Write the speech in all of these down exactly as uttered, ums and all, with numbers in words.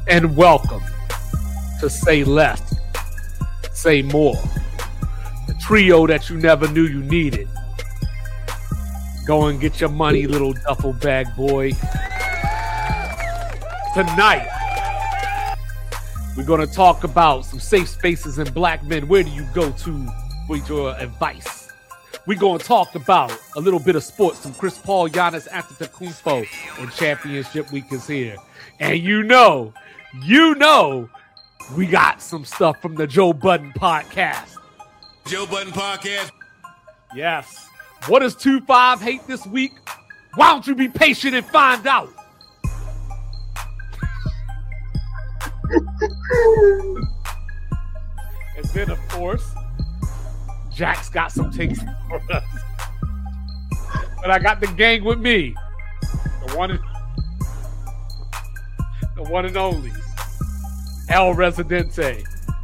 and welcome to Say Less, Say More, the trio that you never knew you needed. Go and get your money, little duffel bag boy. Tonight, we're going to talk about some safe spaces in black men. Where do you go to with your advice? We're going to talk about a little bit of sports. Some Chris Paul, Giannis Antetokounmpo, and Championship Week is here. And you know, you know, we got some stuff from the Joe Budden podcast. Joe Budden podcast. Yes. What does two five hate this week? Why don't you be patient and find out? And then, of course, Jack's got some takes for us. But I got the gang with me. The one and, the one and only El Residente.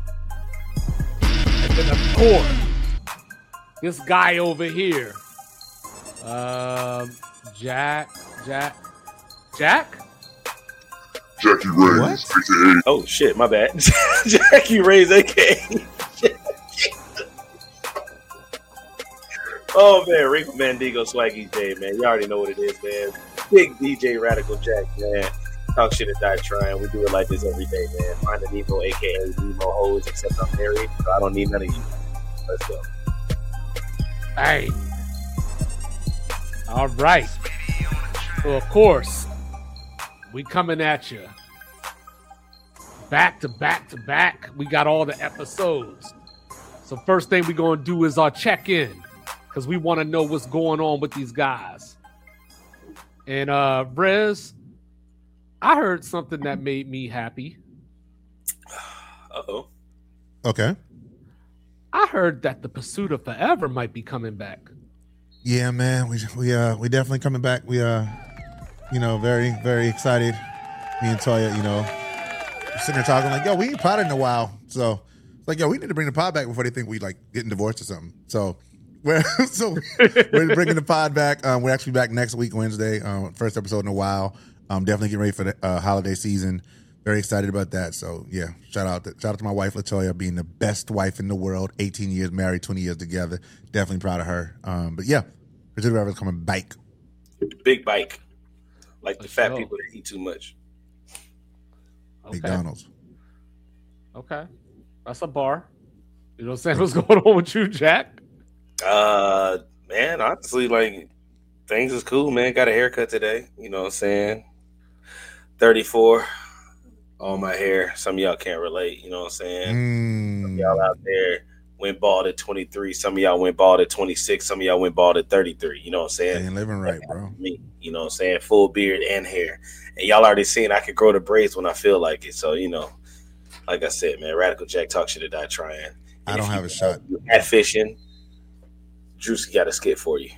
And then, of course, this guy over here. Um, Jack, Jack, Jack? Jackie Ray's, A K A. Oh shit, my bad. Jackie Ray's, A K A. Oh man, Rico Mandigo, Swaggy J, man. You already know what it is, man. Big D J Radical Jack, man. Talk shit and die trying. We do it like this every day, man. Find a Nemo, A K A Nemo hoes, except I'm married, so I don't need none of you. Let's go. Hey. All right. So, of course, we coming at you. Back to back to back. We got all the episodes. So first thing we're going to do is our check-in because we want to know what's going on with these guys. And, uh, Rez, I heard something that made me happy. Uh-oh. Okay. I heard that the Pursuit of Forever might be coming back. Yeah, man. We we uh we definitely coming back. We uh you know, very, very excited. Me and Toya, you know, we're sitting there talking like, yo, we ain't potted in a while. So it's like, yo, we need to bring the pod back before they think we like getting divorced or something. So we're so we're bringing the pod back. Um, we're actually back next week, Wednesday. Um, first episode in a while. Um, definitely getting ready for the uh, holiday season. Very excited about that. So yeah, shout out to, shout out to my wife Latoya being the best wife in the world. eighteen years married, twenty years together. Definitely proud of her. Um, but yeah, Pursuit of Forever is coming back. Big bike. Like the fat sure. people that eat too much. Okay. McDonald's. Okay. That's a bar. You know what I'm saying? What's going on with you, Jack? Uh, man, honestly, like, things is cool, man. Got a haircut today. You know what I'm saying? thirty-four. All my hair. Some of y'all can't relate. You know what I'm saying? Mm. Some of y'all out there went bald at twenty-three. Some of y'all went bald at twenty-six. Some of y'all went bald at thirty-three. You know what I'm saying? Ain't living right, bro. Me, you know what I'm saying? Full beard and hair. And y'all already seen I could grow the braids when I feel like it. So, you know, like I said, man, Radical Jack talk shit or die trying. And I don't if have you, a shot. You at fishing, Juicy got a skit for you.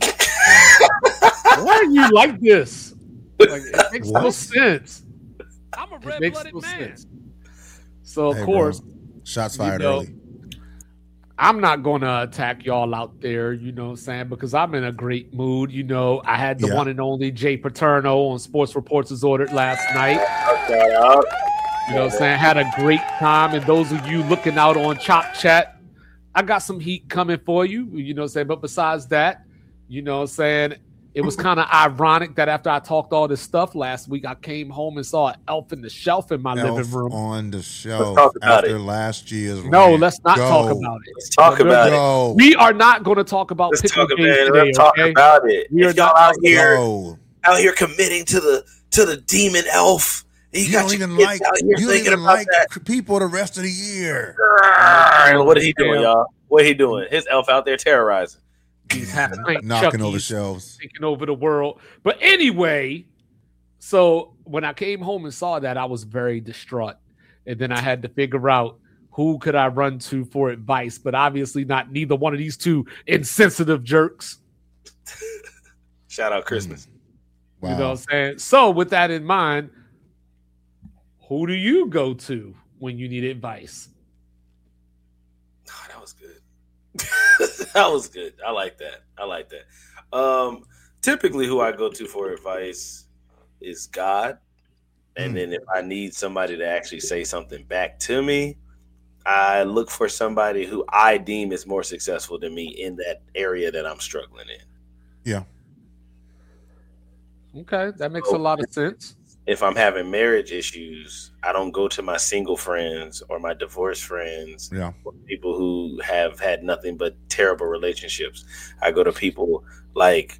Why are you like this? Like, it makes no What? sense. I'm a It red makes blooded no man. sense. So, of Hey, course, bro. Shots you fired know, early. I'm not going to attack y'all out there, you know what I'm saying, because I'm in a great mood. You know, I had the Yeah. one and only Jay Paterno on Sports Reports as Ordered last night. Okay, uh, You know what I'm saying? Had a great time. And those of you looking out on Chop Chat, I got some heat coming for you. You know what I'm saying? But besides that, you know what I'm saying? It was kind of ironic that after I talked all this stuff last week, I came home and saw an Elf in the Shelf in my Elf living room. on the shelf talk about after it. last year's No, rant. let's not Go. talk about it. let's talk No, about it. Go. We are not going to talk about Let's pickle talk games about it. today, Let's talk okay? about it. We are If y'all not out talking here, Go. out here committing to the to the demon elf, and you, You got don't your even kids like out here you don't thinking even about like that. people the rest of the year. Grrr. What are he doing, Damn. y'all? What he doing? His elf out there terrorizing. These half-pint Knocking over Chuckies shelves. taking over the world. But anyway, so when I came home and saw that, I was very distraught. And then I had to figure out who could I run to for advice, but obviously not neither one of these two insensitive jerks. Shout out Christmas. Wow. You know what I'm saying? So with that in mind, who do you go to when you need advice? Oh, that was good. That was good. I like that. I like that. Um, typically, who I go to for advice is God. And Mm. then if I need somebody to actually say something back to me, I look for somebody who I deem is more successful than me in that area that I'm struggling in. Yeah. Okay, that makes a lot of sense. If I'm having marriage issues, I don't go to my single friends or my divorced friends, Yeah. or people who have had nothing but terrible relationships. I go to people like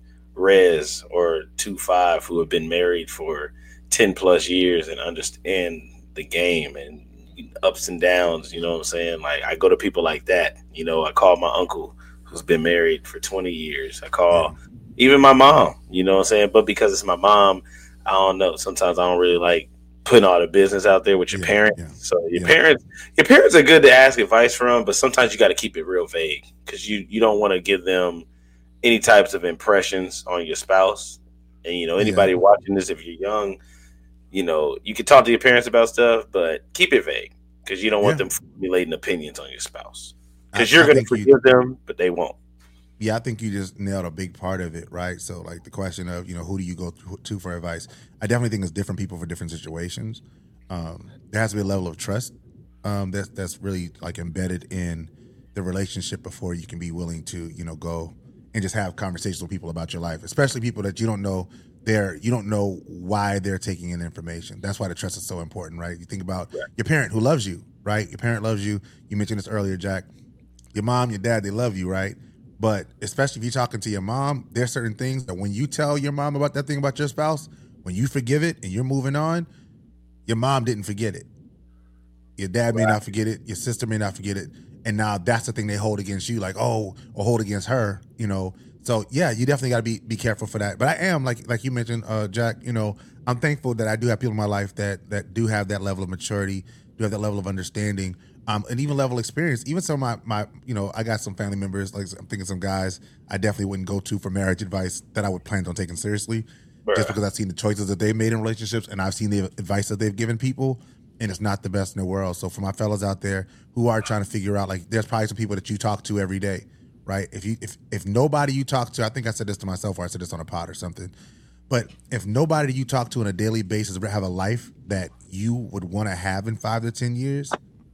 Rez or two five who have been married for ten plus years and understand the game and ups and downs. You know what I'm saying? Like, I go to people like that. You know, I call my uncle who's been married for twenty years. I call Yeah. even my mom, you know what I'm saying? But because it's my mom, I don't know. Sometimes I don't really like putting all the business out there with your Yeah, parents. yeah, So your yeah. parents, your parents are good to ask advice from, but sometimes you got to keep it real vague because you, you don't want to give them any types of impressions on your spouse. And, you know, anybody Yeah. watching this, if you're young, you know, you can talk to your parents about stuff, but keep it vague because you don't want Yeah. them formulating opinions on your spouse I- because you're I going to think you- forgive them, but they won't. Yeah, I think you just nailed a big part of it, right? So, like the question of, you know, who do you go to for advice? I definitely think it's different people for different situations. Um, there has to be a level of trust um, that's that's really like embedded in the relationship before you can be willing to, you know, go and just have conversations with people about your life, especially people that you don't know. They're you don't know why they're taking in information. That's why the trust is so important, right? You think about your parent who loves you, right? Your parent loves you. You mentioned this earlier, Jack. Your mom, your dad, they love you, right? But especially if you're talking to your mom, there's certain things that when you tell your mom about that thing about your spouse, when you forgive it and you're moving on, your mom didn't forget it. Your dad may not forget it. Your sister may not forget it. And now that's the thing they hold against you, like, oh, or hold against her, you know. So, yeah, you definitely got to be be careful for that. But I am, like like you mentioned, uh, Jack, you know, I'm thankful that I do have people in my life that that do have that level of maturity, do have that level of understanding. Um, and even level of experience. Even some of my, my, you know, I got some family members, like I'm thinking some guys I definitely wouldn't go to for marriage advice that I would plan on taking seriously, Bruh. just because I've seen the choices that they made in relationships and I've seen the advice that they've given people, and it's not the best in the world. So for my fellas out there who are trying to figure out, like, there's probably some people that you talk to every day, right? If you if if nobody you talk to, I think I said this to myself or I said this on a pod or something, but if nobody you talk to on a daily basis have a life that you would want to have in five to ten years,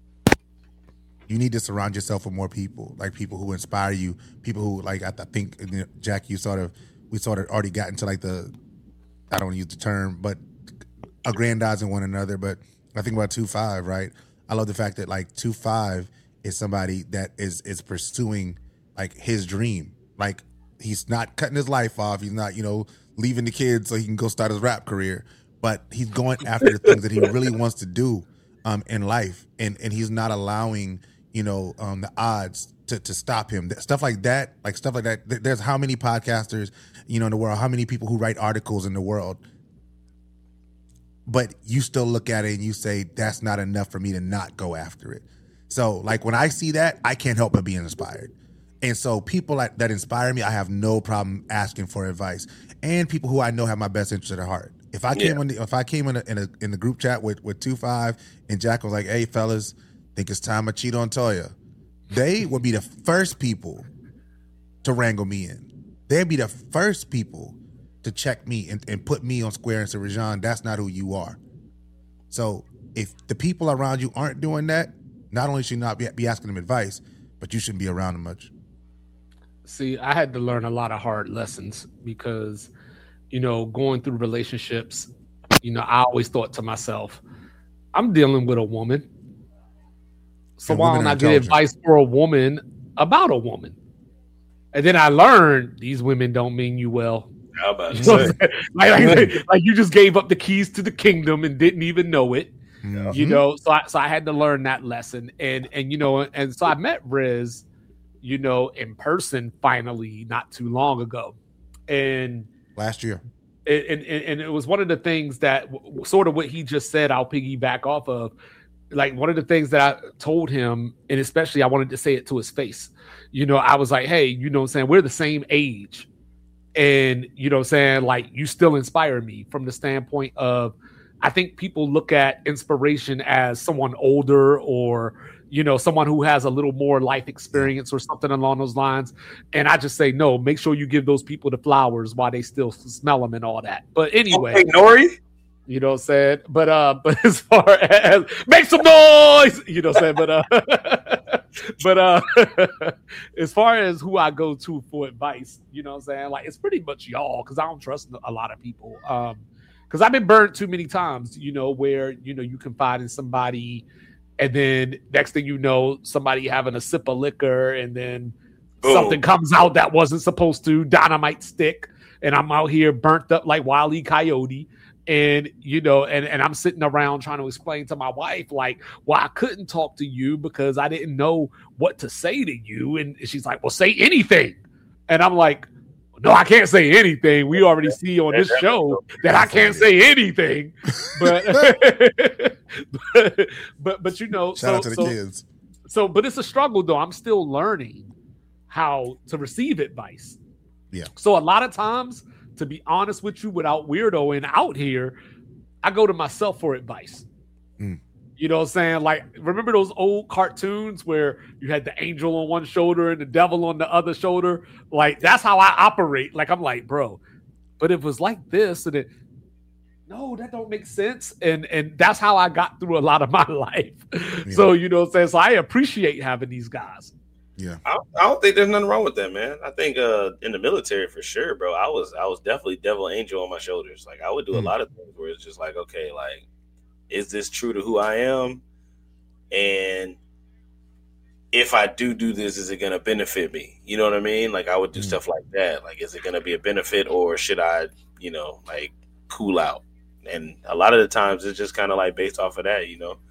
you need to surround yourself with more people, like people who inspire you, people who, like, I, I think, you know, Jack, you sort of, we sort of already got into, like, the, I don't want to use the term, but aggrandizing one another. But I think about two five, right? I love the fact that, like, two five is somebody that is is pursuing, like, his dream. Like, he's not cutting his life off. He's not, you know, leaving the kids so he can go start his rap career. But he's going after the things that he really wants to do um, in life. And and he's not allowing, you know, um, the odds to, to stop him. Stuff like that, like stuff like that. There's how many podcasters, you know, in the world, how many people who write articles in the world, but you still look at it and you say, that's not enough for me to not go after it. So, like, when I see that, I can't help but be inspired. And so people that, that inspire me, I have no problem asking for advice. And people who I know have my best interest at heart. If I came Yeah. in the, if I came in a, in, a, in the group chat with, with two five and Jack was like, hey, fellas, think it's time I cheat on Toya, they would be the first people to wrangle me in. They'd be the first people to check me and, and put me on square and say, Rajon, that's not who you are. So if the people around you aren't doing that, not only should you not be, be asking them advice, but you shouldn't be around them much. See, I had to learn a lot of hard lessons because, you know, going through relationships, you know, I always thought to myself, I'm dealing with a woman. So And why women don't are I get intelligent. advice for a woman about a woman? And then I learned these women don't mean you well. How about You know what say? I'm saying? like, like, like you just gave up the keys to the kingdom and didn't even know it. Mhm. You know, so I so I had to learn that lesson. And and you know, and so I met Riz, you know, in person finally not too long ago. And Last year. and, and, and it was one of the things that w- sort of what he just said, I'll piggyback off of. Like, one of the things that I told him, and especially I wanted to say it to his face, you know, I was like, hey, you know what I'm saying? We're the same age. And, you know what I'm saying? Like, you still inspire me from the standpoint of, I think people look at inspiration as someone older or, you know, someone who has a little more life experience or something along those lines. And I just say, no, make sure you give those people the flowers while they still smell them and all that. But anyway, Okay, Nori. You know what I'm saying? But uh, but as far as make some noise, you know what I'm saying? But uh, but uh, as far as who I go to for advice, you know what I'm saying? Like it's pretty much y'all because I don't trust a lot of people. Um, because I've been burnt too many times, you know, where you know you confide in somebody, and then next thing you know, somebody having a sip of liquor, and then Boom. something comes out that wasn't supposed to, dynamite stick, and I'm out here burnt up like Wile E. Coyote. And, you know, and, and I'm sitting around trying to explain to my wife, like, well, I couldn't talk to you because I didn't know what to say to you. And she's like, well, say anything. And I'm like, no, I can't say anything. We already see on this show that I can't say anything. But, but, but, but, you know, shout so, out to the so, kids. So, but it's a struggle, though. I'm still learning how to receive advice. Yeah. So a lot of times, to be honest with you, without weirdo and out here, I go to myself for advice. Mm. You know what I'm saying? Like, remember those old cartoons where you had the angel on one shoulder and the devil on the other shoulder? Like, that's how I operate. Like, I'm like, bro, but it was like this, and it, no, that don't make sense. And and that's how I got through a lot of my life. Yeah. So, you know what I'm saying? So I appreciate having these guys. Yeah, I, I don't think there's nothing wrong with that, man. I think uh, in the military for sure, bro. I was I was definitely devil angel on my shoulders. Like I would do mm. a lot of things where it's just like, okay, like, is this true to who I am? And if I do do this, is it gonna benefit me? You know what I mean? Like I would do mm. stuff like that. Like, is it gonna be a benefit, or should I, you know, like cool out? And a lot of the times it's just kind of like based off of that, you know.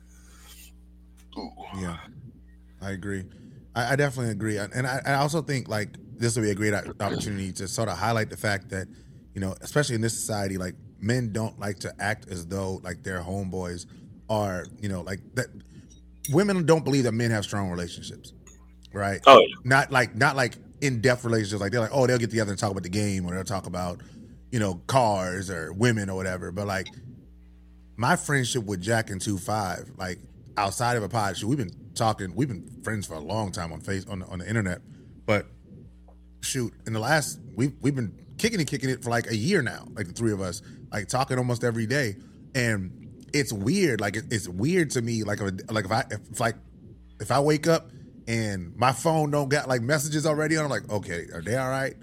Yeah, I agree. I definitely agree. And I, I also think, like, this would be a great opportunity to sort of highlight the fact that, you know, especially in this society, like, men don't like to act as though, like, their homeboys are, you know, like, that. Women don't believe that men have strong relationships, right? Oh, yeah. Not like, not like in-depth relationships. Like, they're like, oh, they'll get together and talk about the game, or they'll talk about, you know, cars or women or whatever. But, like, my friendship with Jack and two five, like, outside of a pod show, we've been talking, we've been friends for a long time on face on the, on the internet, but shoot, in the last we've we've been kicking it, kicking it for like a year now, like the three of us, like talking almost every day, and it's weird. Like it, it's weird to me. Like if, like if I if like if I wake up and my phone don't got like messages already on, I'm like, okay, are they all right?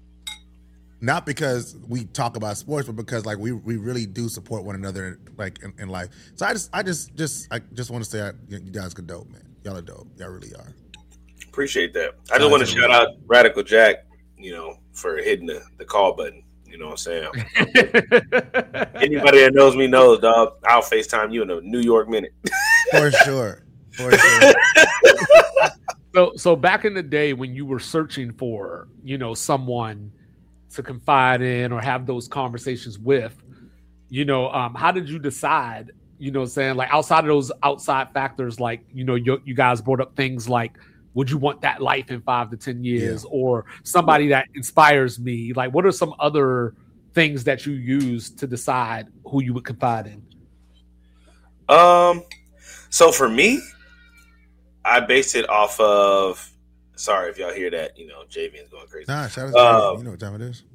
Not because we talk about sports, but because like we, we really do support one another like in, in life. So I just I just just I just want to say I, you guys are dope, man. Y'all are dope. Y'all really are. Appreciate that. I just want to shout out Radical Jack, you know, for hitting the, the call button. You know what I'm saying? Anybody that knows me knows, dog. I'll FaceTime you in a New York minute. For sure. For sure. So so back in the day when you were searching for, you know, someone to confide in or have those conversations with, you know, um, how did you decide, you know what I'm saying, like outside of those outside factors, like, you know, you, you guys brought up things like, would you want that life in five to ten years, yeah. or somebody that inspires me? Like, what are some other things that you use to decide who you would confide in? Um, so for me, I base it off of, sorry if y'all hear that, you know, J V's going crazy. Nah, shout out to um, you know what time it is.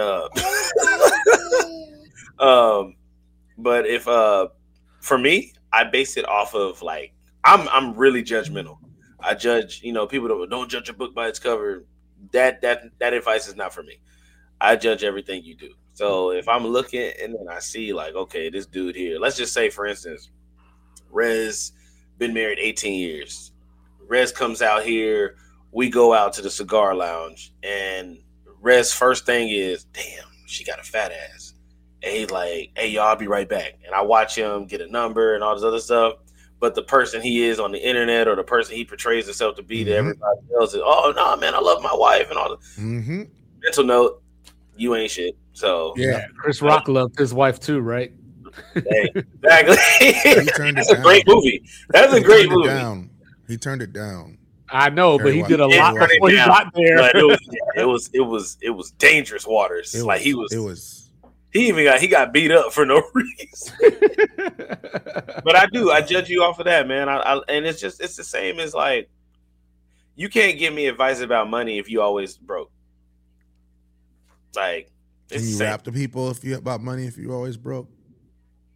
Uh, um, but if uh, for me, I base it off of like I'm I'm really judgmental. I judge, you know, people don't don't judge a book by its cover. That that that advice is not for me. I judge everything you do. So if I'm looking and then I see like, okay, this dude here, let's just say for instance, Rez been married eighteen years. Rez comes out here. We go out to the cigar lounge, and Rez's first thing is, damn, she got a fat ass. And he's like, hey, y'all, I'll be right back. And I watch him get a number and all this other stuff. But the person he is on the internet, or the person he portrays himself to be, mm-hmm. to everybody else is, oh, no, man, I love my wife and all that. Mm-hmm. Mental note, you ain't shit. So yeah, Chris Rock uh, loved his wife too, right? Hey, exactly. That's a down. great movie. That's he a great movie. Down. He turned it down. I know, Very but he well. did a yeah, lot before he got there. But it was, it was, it was, it was dangerous waters. It like was, he was, it was. He even got he got beat up for no reason. But I do I judge you off of that, man. I, I and it's just it's the same as like you can't give me advice about money if you always broke. Like, can you rap to people if you about money if you always broke?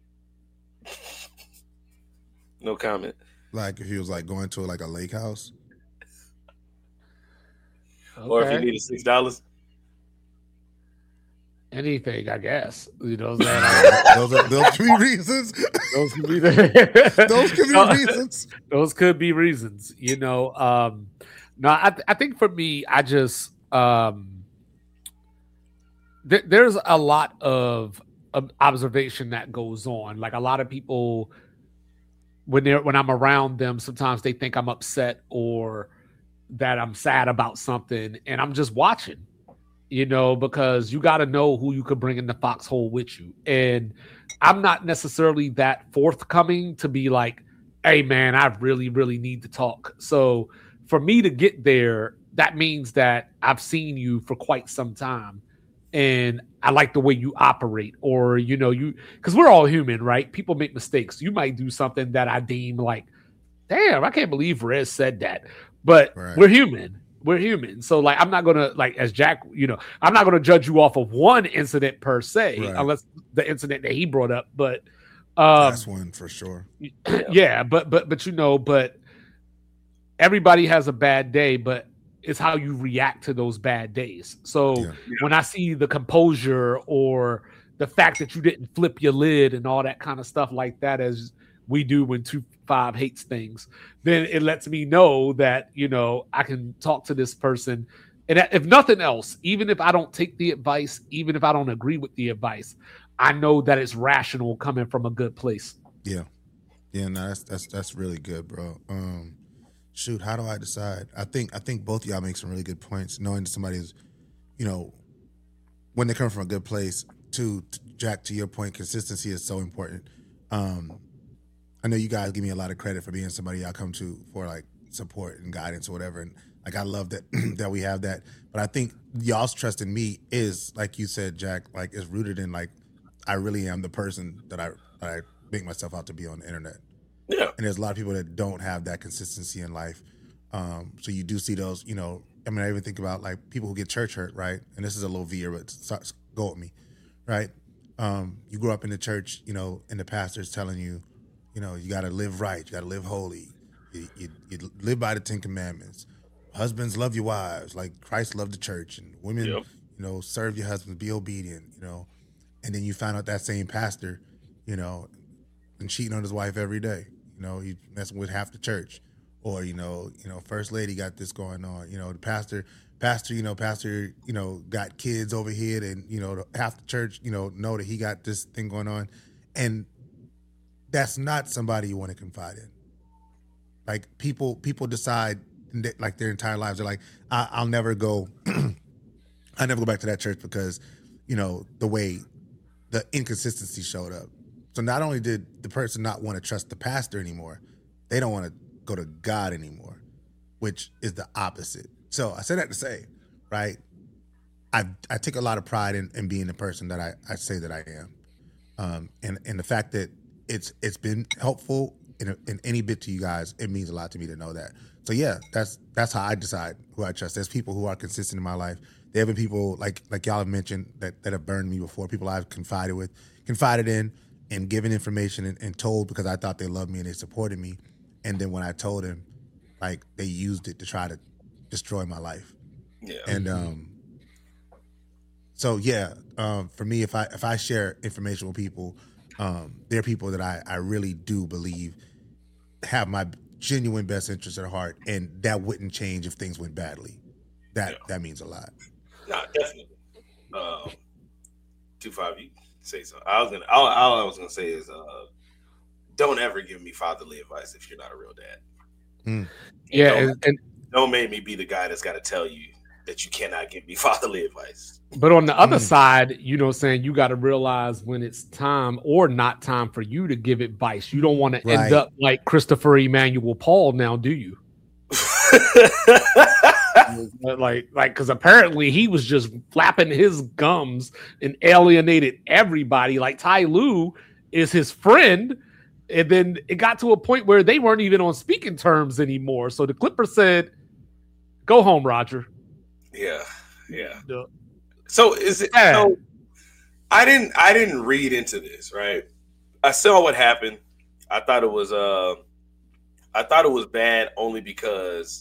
No comment. Like if he was like going to like a lake house. Okay. Or if you needed six dollars. Anything, I guess. You know what I'm saying? those are those could be reasons. Those could be the, those could be reasons. Those could be reasons. You know, um, no, I, th- I think for me, I just um, th- there's a lot of, of observation that goes on. Like a lot of people, when they're when I'm around them, sometimes they think I'm upset or that I'm sad about something, and I'm just watching. You know, because you got to know who you could bring in the foxhole with you. And I'm not necessarily that forthcoming to be like, hey, man, I really, really need to talk. So for me to get there, that means that I've seen you for quite some time. And I like the way you operate or, you know, you because we're all human, right? People make mistakes. You might do something that I deem like, damn, I can't believe Rez said that. But right. We're human. We're human. So like, I'm not going to like, as Jack, you know, I'm not going to judge you off of one incident per se, right. Unless the incident that he brought up, but um, that's one for sure. Yeah. But, but, but, you know, but everybody has a bad day, but it's how you react to those bad days. So yeah. When I see the composure or the fact that you didn't flip your lid and all that kind of stuff like that, as we do when two five hates things, then it lets me know that, you know, I can talk to this person. And if nothing else, even if I don't take the advice, even if I don't agree with the advice, I know that it's rational coming from a good place. Yeah. Yeah, no, that's that's that's really good, bro. Um, shoot, how do I decide? I think I think both of y'all make some really good points, knowing somebody's, you know, when they come from a good place. To, to Jack, to your point, consistency is so important. Um, I know you guys give me a lot of credit for being somebody y'all come to for like support and guidance or whatever. And like, I love that, that we have that. But I think y'all's trust in me is, like you said, Jack, like is rooted in like, I really am the person that I, that I make myself out to be on the internet. Yeah. And there's a lot of people that don't have that consistency in life. Um, so you do see those, you know, I mean, I even think about like people who get church hurt, right? And this is a little veer, but start, go with me, right? Um, you grew up in the church, you know, and the pastor's telling you, you know, you got to live right. You got to live holy. You, you, you live by the Ten Commandments. Husbands, love your wives like Christ loved the church. And women, yep. you know, serve your husbands, be obedient, you know. And then you find out that same pastor, you know, and cheating on his wife every day. You know, he's messing with half the church. Or, you know, you know, first lady got this going on. You know, the pastor, pastor, you know, pastor, you know, got kids over here and, you know, half the church, you know, know that he got this thing going on. And that's not somebody you want to confide in. Like people, people decide like their entire lives. They're like, I, I'll never go. I never go back to that church because, you know, the way the inconsistency showed up. So not only did the person not want to trust the pastor anymore, they don't want to go to God anymore, which is the opposite. So I say that to say, right? I I take a lot of pride in, in being the person that I, I say that I am, um, and and the fact that it's it's been helpful in, in any bit to you guys. It means a lot to me to know that. So yeah, that's that's how I decide who I trust. There's people who are consistent in my life. There have been people like like y'all have mentioned that, that have burned me before. People I've confided with, confided in, and given information and, and told because I thought they loved me and they supported me. And then when I told them, like they used it to try to destroy my life. Yeah. And um, so yeah, um, for me, if I if I share information with people. Um, they're people that I, I really do believe have my genuine best interest at heart, and that wouldn't change if things went badly. That yeah. that means a lot. Nah, definitely. Um, two five, you say so. I was gonna. All, all I was gonna say is, uh, don't ever give me fatherly advice if you're not a real dad. Mm. Yeah, don't, and, and don't make me be the guy that's got to tell you that you cannot give me fatherly advice. But on the other Mm. side, you know, saying you got to realize when it's time or not time for you to give advice. You don't want to Right. end up like Christopher Emmanuel Paul now, do you? like, like, because apparently he was just flapping his gums and alienated everybody. Like Ty Lue is his friend. And then it got to a point where they weren't even on speaking terms anymore. So the Clippers said, go home, Roger. Yeah, yeah. Yeah. So is it? Yeah. So I didn't. I didn't read into this, right? I saw what happened. I thought it was uh, I thought it was bad only because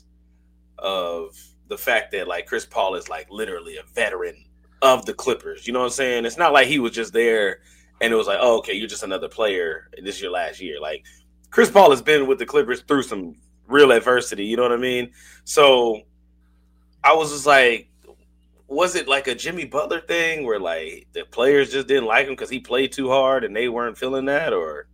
of the fact that like Chris Paul is like literally a veteran of the Clippers. You know what I'm saying? It's not like he was just there and it was like, oh, okay, you're just another player. This is your last year. Like Chris Paul has been with the Clippers through some real adversity. You know what I mean? So I was just like, was it like a Jimmy Butler thing where like the players just didn't like him because he played too hard and they weren't feeling that, or?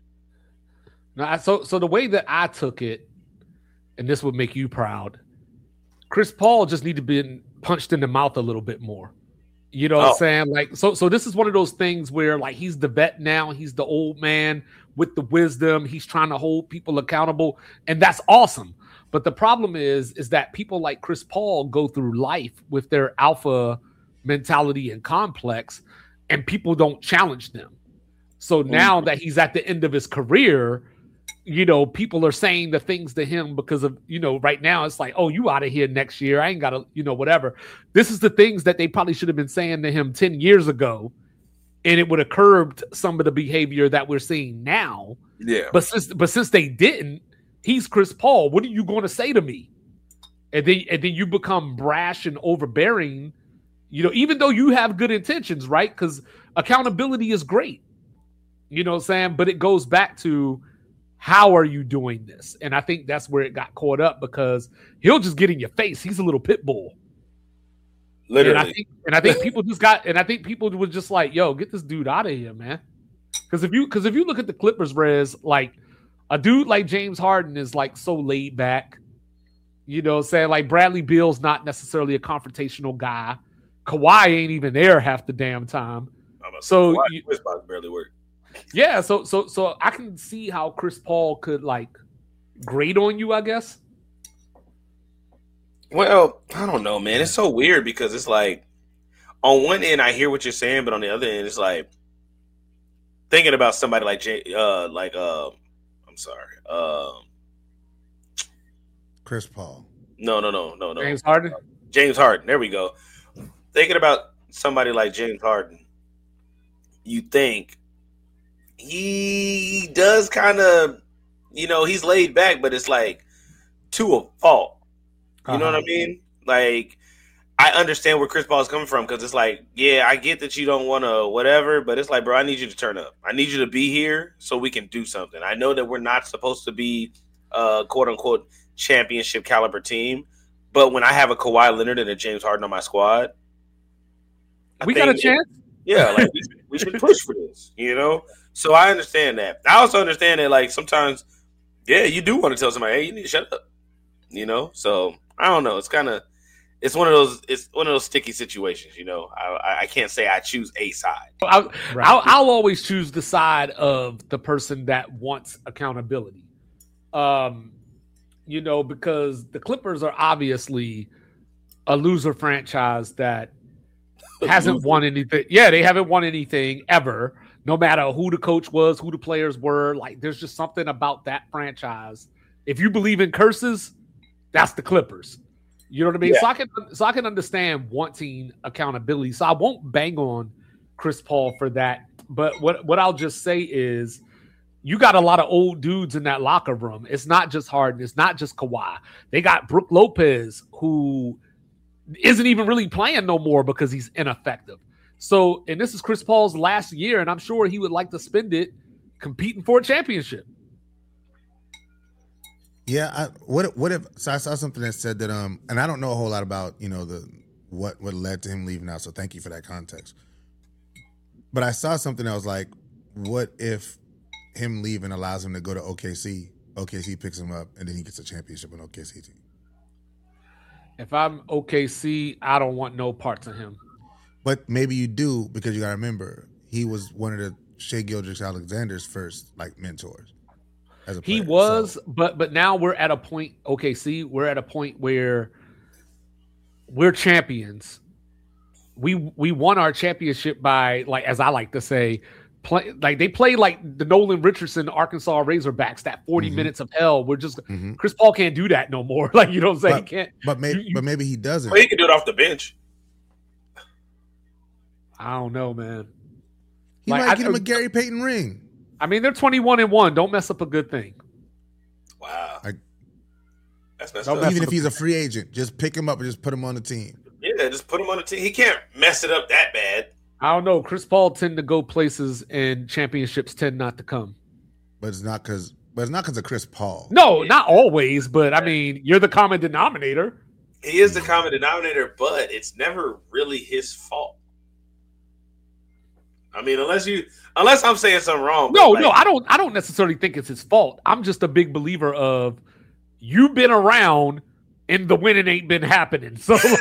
No, so so the way that I took it, and this would make you proud, Chris Paul just needed to be punched in the mouth a little bit more. You know what Oh. I'm saying? Like, so so this is one of those things where like he's the vet now, he's the old man with the wisdom, he's trying to hold people accountable, and that's awesome. But the problem is, is that people like Chris Paul go through life with their alpha mentality and complex, and people don't challenge them. So now that he's at the end of his career, you know, people are saying the things to him because of, you know, right now it's like, oh, you out of here next year. I ain't got to, you know, whatever. This is the things that they probably should have been saying to him ten years ago. And it would have curbed some of the behavior that we're seeing now. Yeah. But since, but since they didn't, he's Chris Paul. What are you going to say to me? And then, and then you become brash and overbearing, you know, even though you have good intentions, right? Because accountability is great. You know what I'm saying? But it goes back to, how are you doing this? And I think that's where it got caught up because he'll just get in your face. He's a little pit bull. Literally. And I think, and I think people just got, and I think people were just like, yo, get this dude out of here, man. Because if you, because if you look at the Clippers, Rez, like a dude like James Harden is like so laid back. You know what I'm saying? Like Bradley Beal's not necessarily a confrontational guy. Kawhi ain't even there half the damn time. So Why you- Chris Paul barely work. Yeah, so so so I can see how Chris Paul could like grade on you, I guess. Well, I don't know, man. It's so weird because it's like on one end I hear what you're saying, but on the other end it's like thinking about somebody like J, uh like uh I'm sorry. Um Chris Paul. no, no, no, no, no. James Harden. James Harden. There we go. Thinking about somebody like James Harden, you think he does kind of, you know, he's laid back, but it's like to a fault. You know what I mean? Like, I understand where Chris Paul is coming from because it's like, yeah, I get that you don't want to whatever, but it's like, bro, I need you to turn up. I need you to be here so we can do something. I know that we're not supposed to be a quote unquote championship caliber team, but when I have a Kawhi Leonard and a James Harden on my squad, I We got a think- chance. Yeah, like we, we should push for this, you know? So I understand that. I also understand that, like, sometimes, yeah, you do want to tell somebody, hey, you need to shut up, you know? So I don't know. It's kind of, it's one of those, it's one of those sticky situations, you know? I, I can't say I choose a side. I'll, I'll, I'll always choose the side of the person that wants accountability. Um, you know, because the Clippers are obviously a loser franchise that hasn't won anything. Yeah, they haven't won anything ever, no matter who the coach was, who the players were. Like, there's just something about that franchise. If you believe in curses, that's the Clippers. You know what I mean? Yeah. So I can so I can understand wanting accountability. So I won't bang on Chris Paul for that. But what, what I'll just say is you got a lot of old dudes in that locker room. It's not just Harden. It's not just Kawhi. They got Brook Lopez, who isn't even really playing no more because he's ineffective. So, and this is Chris Paul's last year, and I'm sure he would like to spend it competing for a championship. Yeah, I, what what if so I saw something that said that um and I don't know a whole lot about, you know, the what what led to him leaving out, so thank you for that context. But I saw something that was like, what if him leaving allows him to go to O K C, O K C picks him up, and then he gets a championship on O K C team. If I'm O K C, I don't want no parts of him. But maybe you do, because you gotta remember, he was one of the Shai Gilgeous-Alexander's first like mentors. As a He player. was, So- but but now we're at a point, O K C, we're at a point where we're champions. We we won our championship by, like, as I like to say, play like they play like the Nolan Richardson Arkansas Razorbacks, that forty Mhm. minutes of hell. We're just Mhm. Chris Paul can't do that no more. Like, you know what I'm saying? He can't. But maybe, you- you- but maybe he doesn't. Well, he can do it off the bench. I don't know, man. He Like, might I- get him a Gary Payton ring. I mean, they're twenty-one and one. Don't mess up a good thing. Wow. I, That's messed Don't up. even if he's a free agent, just pick him up and just put him on the team. Yeah, just put him on the team. He can't mess it up that bad. I don't know. Chris Paul tend to go places, and championships tend not to come. But it's not because. But it's not because of Chris Paul. No, not always. But I mean, you're the common denominator. He is the common denominator, but it's never really his fault. I mean, unless you, unless I'm saying something wrong. No, like, no, I don't. I don't necessarily think it's his fault. I'm just a big believer of you've been around and the winning ain't been happening. So, so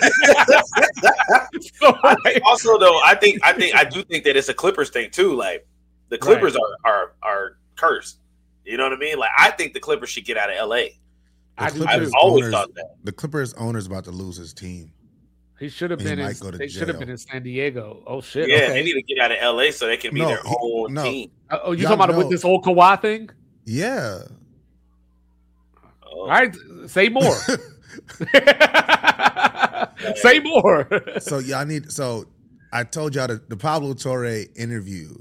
I think also though, I think I think I do think that it's a Clippers thing too. Like the Clippers right. are are are cursed. You know what I mean? Like I think the Clippers should get out of L A. I, I've always owners, thought that. The Clippers owner's about to lose his team. He should have been in. They should have been in San Diego. Oh shit! Yeah, okay. they need to get out of L A so they can be no, their he, own no. team. Uh, oh, you Y'all talking about know. with this whole Kawhi thing? Yeah. Oh. All right, say more. Say more. So y'all need. So I told y'all the, the Pablo Torre interview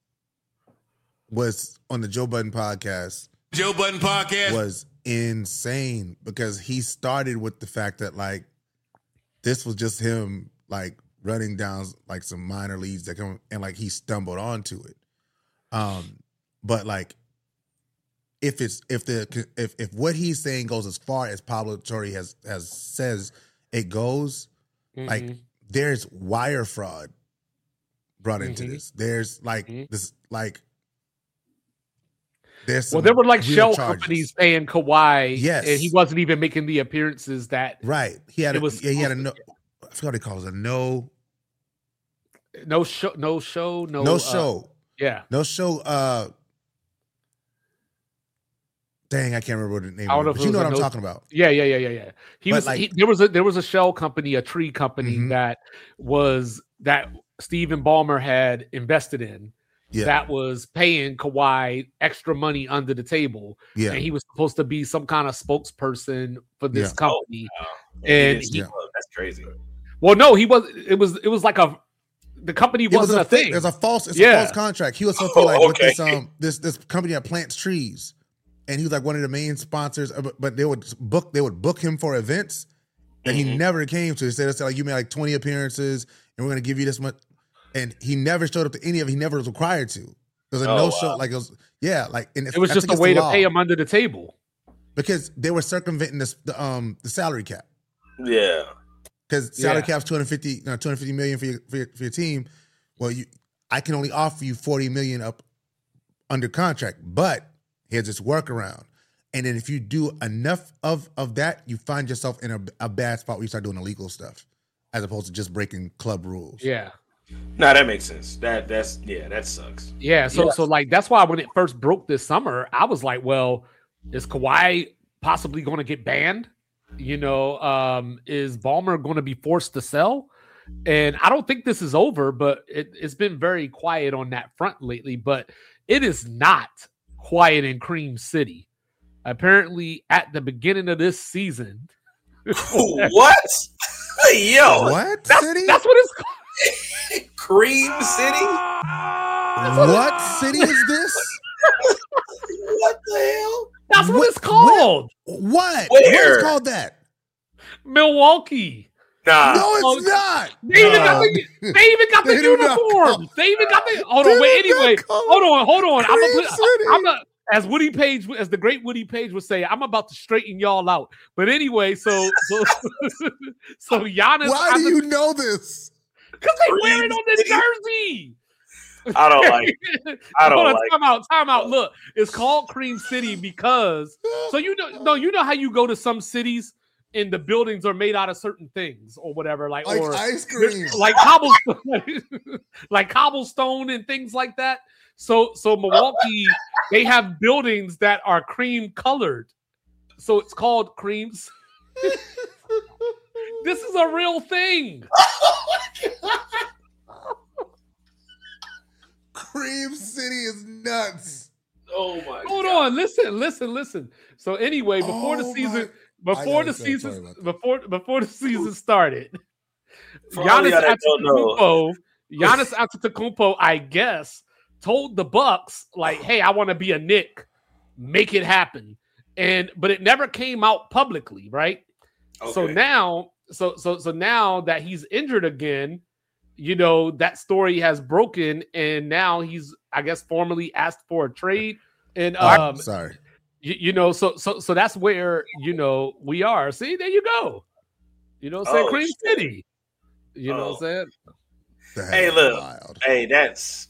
was on the Joe Budden podcast. Joe Budden podcast was insane because he started with the fact that like this was just him like running down like some minor leads that come and like he stumbled onto it. Um, but like if it's if the if if what he's saying goes as far as Pablo Torre has has says it goes, mm-hmm. like there's wire fraud brought into mm-hmm. this. There's like mm-hmm. this like. Well, there were like shell charges. companies paying Kawhi, yes, and he wasn't even making the appearances that. Right, he had. A, was yeah, he had a no. I forgot what he calls it. A no. No show. No show. No. No uh, show. Yeah. No show. Uh. Dang, I can't remember what the name. I don't know is, but you know what I'm no, talking about. Yeah, yeah, yeah, yeah, yeah. He but was. Like, he, there was a there was a shell company, a tree company mm-hmm. that was that Stephen Ballmer had invested in. Yeah. That was paying Kawhi extra money under the table. Yeah. And he was supposed to be some kind of spokesperson for this yeah. company. Oh, wow. And he, he, yeah. that's crazy. Well, no, he was it was it was like a the company wasn't was a, a thing. thing. There's a false it's yeah. a false contract. He was supposed to be like oh, with okay. this um this this company that plants trees. And he was like one of the main sponsors, but, but they would book they would book him for events that mm-hmm. he never came to. They said like you made like twenty appearances and we're gonna give you this much. And he never showed up to any of it. He never was required to. There was a oh, no wow. show, like it was, yeah, like and it was just a way to pay him under the table because they were circumventing this, the um the salary cap. Yeah, because salary yeah. cap's two hundred fifty, no, two hundred fifty million for your, for your for your team. Well, you, I can only offer you forty million up under contract, but here's this workaround. And then if you do enough of of that, you find yourself in a, a bad spot where you start doing illegal stuff, as opposed to just breaking club rules. Yeah. No, that makes sense. That that's yeah, that sucks. Yeah, so yeah. so like that's why when it first broke this summer, I was like, well, is Kawhi possibly going to get banned? You know, um, is Ballmer going to be forced to sell? And I don't think this is over, but it, it's been very quiet on that front lately. But it is not quiet in Cream City. Apparently, at the beginning of this season, what? Yo, what that's, city? That's what it's called. Cream City? What city is this? What the hell? That's what, what it's called. What? Where? What is called that? Milwaukee. Nah. No, it's oh, not. They even nah. got the, they even got the they uniforms. They even got the. Hold on, wait. Anyway, hold on, hold on. I'm gonna put. I'm not. As Woody Page, as the great Woody Page would say, I'm about to straighten y'all out. But anyway, so so so Giannis. Why do you know this? Because they wear it on the jersey. I don't like it. I don't Hold on, like time out, time out. Look, it's called Cream City because so you know no, you know how you go to some cities and the buildings are made out of certain things or whatever, like, like or ice cream, like cobblestone, like cobblestone and things like that. So so Milwaukee, they have buildings that are cream colored. So it's called creams. This is a real thing. Cream City is nuts. Oh my Hold God. on, listen, listen, listen. So anyway, before oh the season, my... before the season, before before the season started, For Giannis Antetokounmpo, Antetokounmpo, Giannis Antetokounmpo, I guess, told the Bucks, like, hey, I want to be a Knick, make it happen. And but it never came out publicly, right? Okay. So now, so so so now that he's injured again, you know, that story has broken, and now he's, I guess, formally asked for a trade. And um sorry. You, you know, so so so that's where, you know, we are. See, there you go. You know what I'm saying? Oh, Cream shit. City. You oh. know what I'm saying? That hey, look. Wild. Hey, that's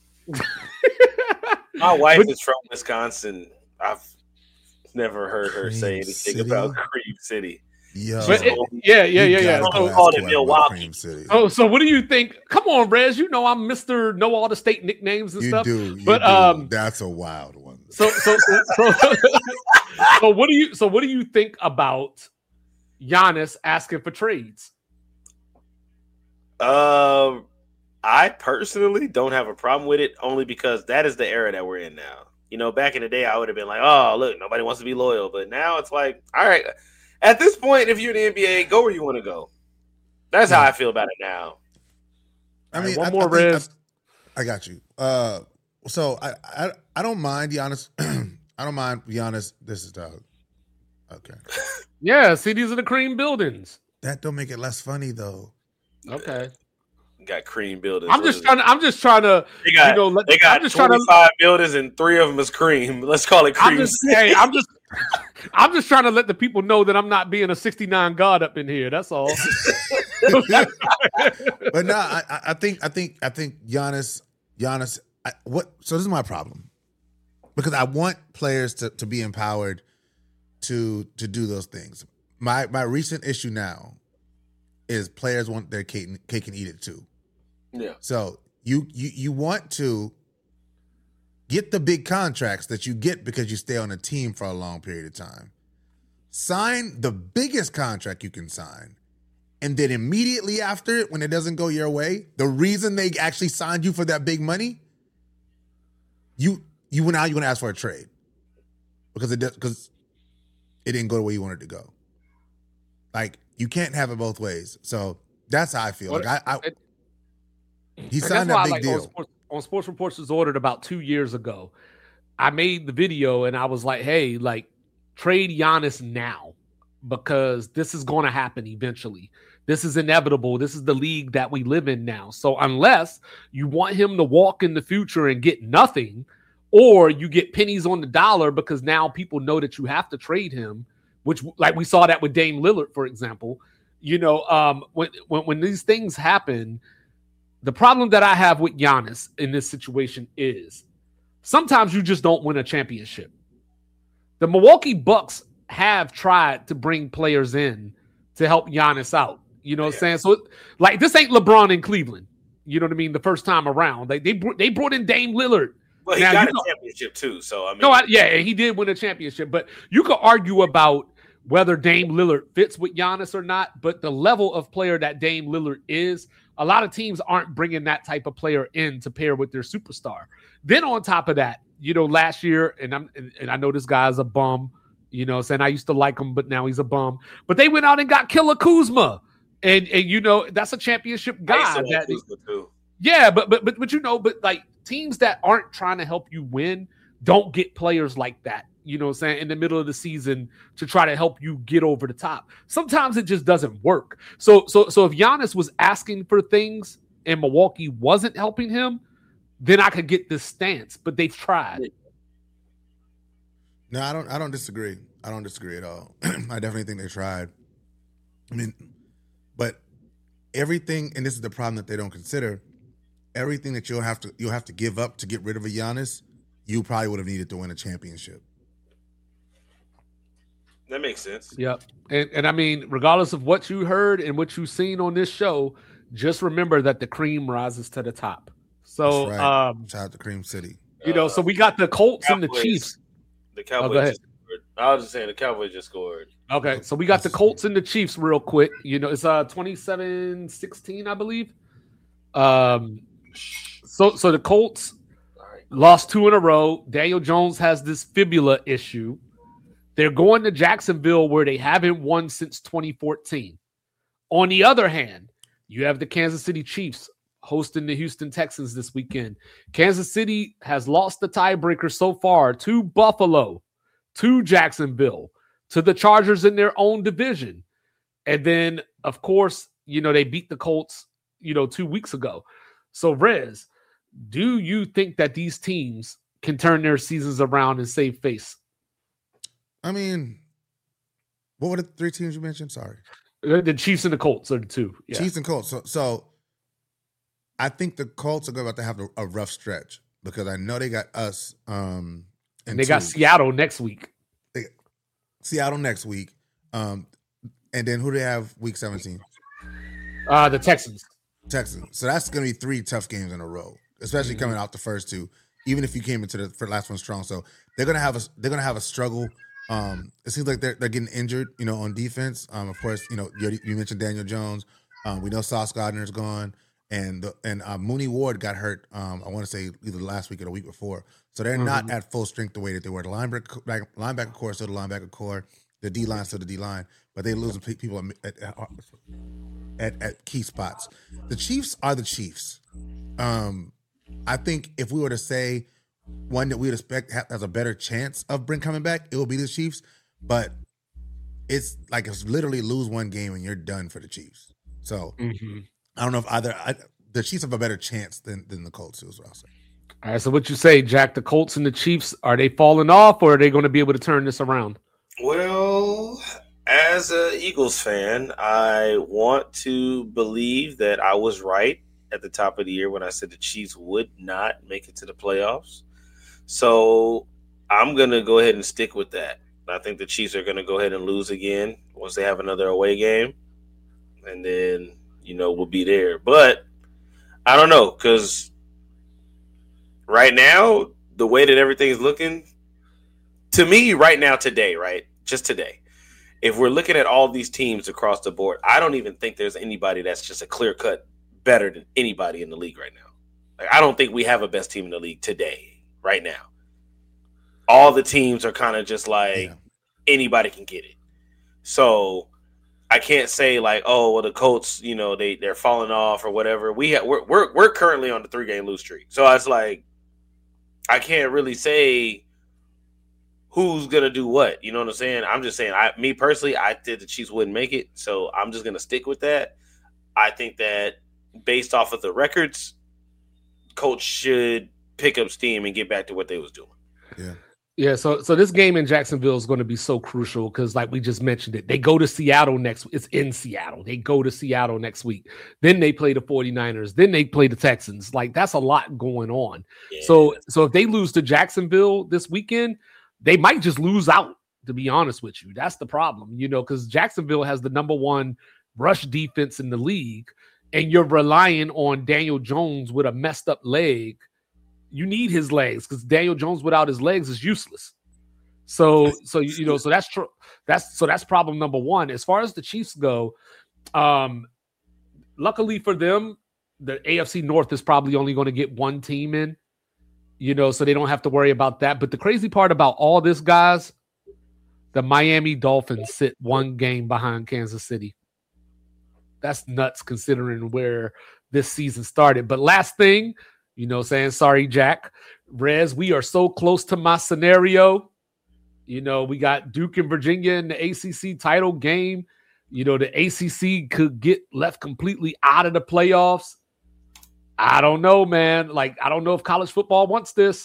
my wife but, is from Wisconsin. I've never heard her Cream say anything City? about Cream City. Yeah, but it, yeah, yeah, yeah, yeah. So, called it Milwaukee. Oh, so what do you think? Come on, Rez. You know I'm Mister Know all the state nicknames and you stuff. Do, you but do. um, that's a wild one. So, so, so, so, so, what do you? So, what do you think about Giannis asking for trades? Um, I personally don't have a problem with it, only because that is the era that we're in now. You know, back in the day, I would have been like, "Oh, look, nobody wants to be loyal," but now it's like, all right. At this point, if you're in the N B A, go where you want to go. That's yeah. how I feel about it now. I mean, right, one I, more, I, Rez. I, I got you. Uh, so I, I I don't mind Giannis. I don't mind Giannis. This is Doug. Okay. Yeah, see, these are the Cream buildings. That don't make it less funny though. Okay. Got Cream buildings. I'm just trying to. I'm just trying to. They got. You know, let, they got I'm just twenty-five trying to, buildings, and three of them is Cream. Let's call it Cream. I'm just, hey, I'm just. I'm just trying to let the people know that I'm not being a sixty-nine god up in here. That's all. But no, I, I think, I think, I think Giannis, Giannis. I, what? So this is my problem, because I want players to, to be empowered to to do those things. My my recent issue now is players want their cake, cake and eat it too. Yeah. So you you you want to get the big contracts that you get because you stay on a team for a long period of time. Sign the biggest contract you can sign. And then immediately after it, when it doesn't go your way, the reason they actually signed you for that big money, you you now you're gonna ask for a trade. Because it because it didn't go the way you wanted it to go. Like, you can't have it both ways. So that's how I feel. Like I, I it, he signed that big like deal. On Sports, on Sports Reports was ordered about two years ago. I made the video and I was like, hey, like, trade Giannis now, because this is going to happen eventually. This is inevitable. This is the league that we live in now. So unless you want him to walk in the future and get nothing, or you get pennies on the dollar because now people know that you have to trade him, which, like we saw that with Dame Lillard, for example. You know, um, when, when when these things happen, the problem that I have with Giannis in this situation is sometimes you just don't win a championship. The Milwaukee Bucks have tried to bring players in to help Giannis out. You know what I'm saying? So, like, this ain't LeBron in Cleveland. You know what I mean? The first time around, like they they brought in Dame Lillard. Well, he now, got a know, championship too. So I mean, no, I, yeah, he did win a championship. But you could argue about whether Dame Lillard fits with Giannis or not. But the level of player that Dame Lillard is, a lot of teams aren't bringing that type of player in to pair with their superstar. Then on top of that, you know, last year, and I'm and, and I know this guy's a bum. You know, saying I used to like him, but now he's a bum. But they went out and got Killer Kuzma. And and you know, that's a championship guy. That is, too. Yeah, but but but but you know, but like teams that aren't trying to help you win don't get players like that, you know what I'm saying, in the middle of the season to try to help you get over the top. Sometimes it just doesn't work. So so so if Giannis was asking for things and Milwaukee wasn't helping him, then I could get this stance. But they've tried. No, I don't I don't disagree. I don't disagree at all. I definitely think they tried. I mean, but everything, and this is the problem that they don't consider, everything that you'll have to you'll have to give up to get rid of a Giannis, you probably would have needed to win a championship. That makes sense. Yep. And and I mean, regardless of what you heard and what you've seen on this show, just remember that the cream rises to the top. So That's right. um shout out to Cream City. You know, uh, so we got the Colts Cowboys, and the Chiefs. The Cowboys oh, just scored. I was just saying the Cowboys just scored. Okay, so we got the Colts and the Chiefs real quick. You know, it's uh twenty-seven sixteen, I believe. Um so so the Colts lost two in a row. Daniel Jones has this fibula issue. They're going to Jacksonville where they haven't won since twenty fourteen. On the other hand, you have the Kansas City Chiefs hosting the Houston Texans this weekend. Kansas City has lost the tiebreaker so far to Buffalo, to Jacksonville, to the Chargers in their own division. And then, of course, you know, they beat the Colts, you know, two weeks ago. So, Rez, do you think that these teams can turn their seasons around and save face? I mean, what were the three teams you mentioned? Sorry. The Chiefs and the Colts are the two. Yeah. Chiefs and Colts. So, so I think the Colts are about to have a, a rough stretch because I know they got us. Um, and they got Seattle next week. They, Seattle next week. Um, and then who do they have week seventeen? Uh, the Texans. Texans. So that's going to be three tough games in a row, especially mm-hmm. coming out the first two. Even if you came into the for last one strong, so they're gonna have a they're gonna have a struggle. Um, it seems like they're they're getting injured, you know, on defense. Um, of course, you know you, you mentioned Daniel Jones. Um, we know Sauce Gardner's gone, and the, and uh, Mooney Ward got hurt. Um, I want to say either last week or the week before. So they're mm-hmm. not at full strength the way that they were. The linebacker linebacker core still the linebacker core. The D line still the D line, but they're losing people at at, at at key spots. The Chiefs are the Chiefs. Um. I think if we were to say one that we would expect has a better chance of Brent coming back, it will be the Chiefs. But it's like it's literally lose one game and you're done for the Chiefs. So mm-hmm. I don't know if either I, the Chiefs have a better chance than than the Colts do, is what I'll say. All right. So what you say, Jack? The Colts and the Chiefs, are they falling off, or are they going to be able to turn this around? Well, as an Eagles fan, I want to believe that I was right at the top of the year when I said the Chiefs would not make it to the playoffs. So I'm going to go ahead and stick with that. I think the Chiefs are going to go ahead and lose again once they have another away game. And then, you know, we'll be there. But I don't know, because right now, the way that everything's looking, to me right now today, right, just today, if we're looking at all these teams across the board, I don't even think there's anybody that's just a clear-cut better than anybody in the league right now. Like, I don't think we have a best team in the league today, right now. All the teams are kind of just like yeah. anybody can get it. So I can't say like, oh, well, the Colts, you know, they they're falling off or whatever. We have we're we're we're currently on the three game lose streak. So it's like I can't really say who's gonna do what. You know what I'm saying? I'm just saying, I me personally, I did the Chiefs wouldn't make it, so I'm just gonna stick with that. I think that based off of the records, Colts should pick up steam and get back to what they was doing. Yeah. Yeah, so so this game in Jacksonville is going to be so crucial because, like we just mentioned it, they go to Seattle next. It's in Seattle. They go to Seattle next week. Then they play the 49ers. Then they play the Texans. Like, that's a lot going on. Yeah. So so if they lose to Jacksonville this weekend, they might just lose out, to be honest with you. That's the problem, you know, because Jacksonville has the number one rush defense in the league, and you're relying on Daniel Jones with a messed up leg. You need his legs because Daniel Jones without his legs is useless. So, so you know, so that's true. That's so that's problem number one. As far as the Chiefs go, um, luckily for them, the A F C North is probably only going to get one team in. You know, so they don't have to worry about that. But the crazy part about all this, guys, the Miami Dolphins sit one game behind Kansas City. That's nuts considering where this season started. But last thing. You know, saying sorry, Jack. Rez, we are so close to my scenario. You know, we got Duke and Virginia in the A C C title game. You know, the A C C could get left completely out of the playoffs. I don't know, man. Like, I don't know if college football wants this.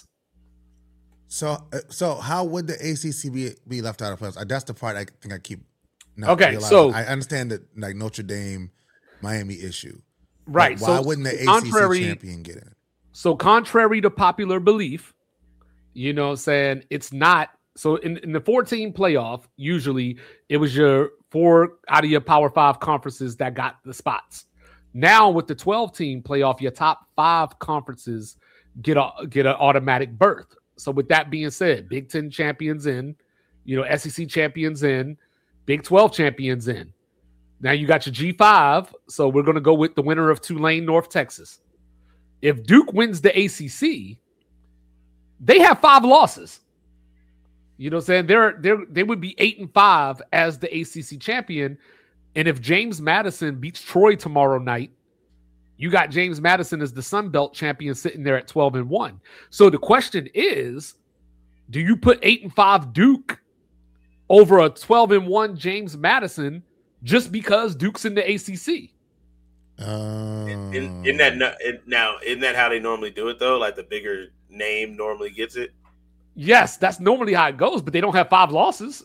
So, so how would the A C C be, be left out of playoffs? That's the part I think I keep not okay, realizing. So I understand that, like, Notre Dame, Miami issue. Right. Why so wouldn't the A C C champion get in? So contrary to popular belief, you know what I'm saying, it's not. So in, in the fourteen playoff, usually it was your four out of your Power Five conferences that got the spots. Now with the twelve-team playoff, your top five conferences get a, get an automatic berth. So with that being said, Big Ten champions in, you know, S E C champions in, Big twelve champions in. Now you got your G five, so we're going to go with the winner of Tulane, North Texas. If Duke wins the A C C, they have five losses. You know what I'm saying? They're, they're, they would be eight and five as the A C C champion. And if James Madison beats Troy tomorrow night, You got James Madison as the Sun Belt champion sitting there at twelve and one. So the question is, do you put eight and five Duke over a twelve and one James Madison just because Duke's in the A C C? Um, Isn't, isn't that no- it, now? Isn't that how they normally do it though? Like the bigger name normally gets it. Yes, that's normally how it goes, but they don't have five losses.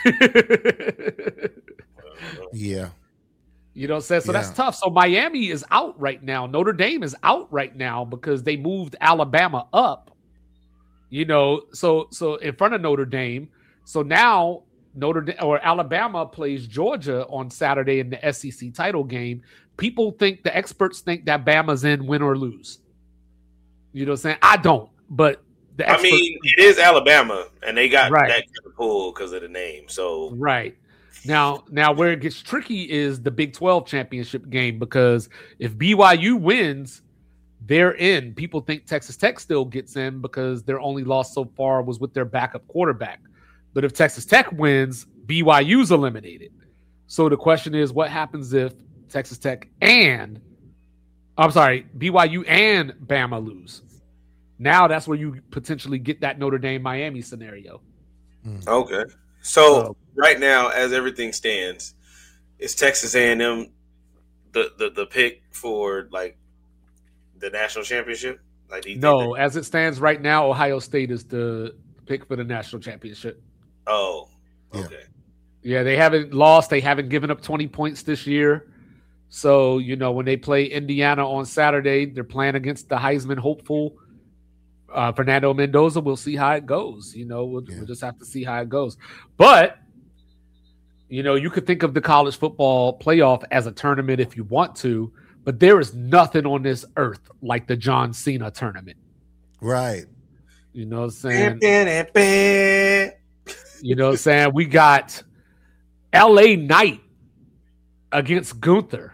yeah. You know what I'm saying? So Yeah. that's tough. So Miami is out right now. Notre Dame is out right now because they moved Alabama up. You know, so so in front of Notre Dame. So now Notre Dame or Alabama plays Georgia on Saturday in the S E C title game. People think, the experts think that Bama's in win or lose. You know what I'm saying? I don't, but the I experts mean, it is Alabama, and they got Right. that kind of pull because of the name. So Right. Now, now where it gets tricky is the Big twelve championship game, because if B Y U wins, they're in. People think Texas Tech still gets in because their only loss so far was with their backup quarterback. But if Texas Tech wins, B Y U's eliminated. So the question is, what happens if Texas Tech and I'm sorry, B Y U and Bama lose? Now that's where you potentially get that Notre Dame Miami scenario. okay. So So- right now, as everything stands, is Texas A and M the, the the pick for like the national championship? Like, do you think No, that- as it stands right now, Ohio State is the pick for the national championship. oh, Yeah. okay. Yeah, they haven't lost. They haven't given up twenty points this year. So, you know, when they play Indiana on Saturday, they're playing against the Heisman hopeful uh, Fernando Mendoza. We'll see how it goes. You know, we'll, Yeah. we'll just have to see how it goes. But, you know, you could think of the college football playoff as a tournament if you want to, but there is nothing on this earth like the John Cena tournament. Right. You know what I'm saying? Bam, You know what I'm saying? We got L A Knight against Gunther.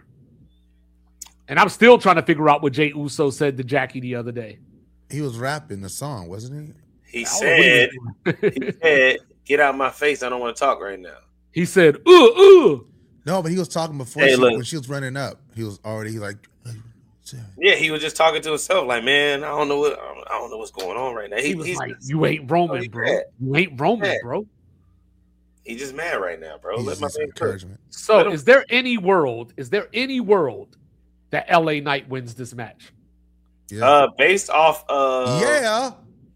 And I'm still trying to figure out what Jay Uso said to Jackie the other day. He was rapping the song, wasn't he? He I don't know what said, he was he doing. said, "Get out of my face! I don't want to talk right now." He said, ooh, ooh. No, but he was talking before Hey, she, look. when she was running up. He was already like, Yeah, he was just talking to himself, like, "Man, I don't know what I don't, I don't know what's going on right now." He, He was he's like, you ain't Roman, he bro. mad. You ain't Roman, Mad. bro. he just mad right now, bro. he's Let my just man cook. encouragement. Let So him- is there any world, is there any world that L A Knight wins this match? Yeah. Uh, based off, uh, yeah.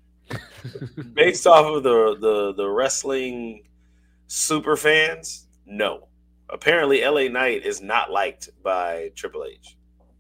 based off of the the the wrestling super fans, no. Apparently, L A Knight is not liked by Triple H.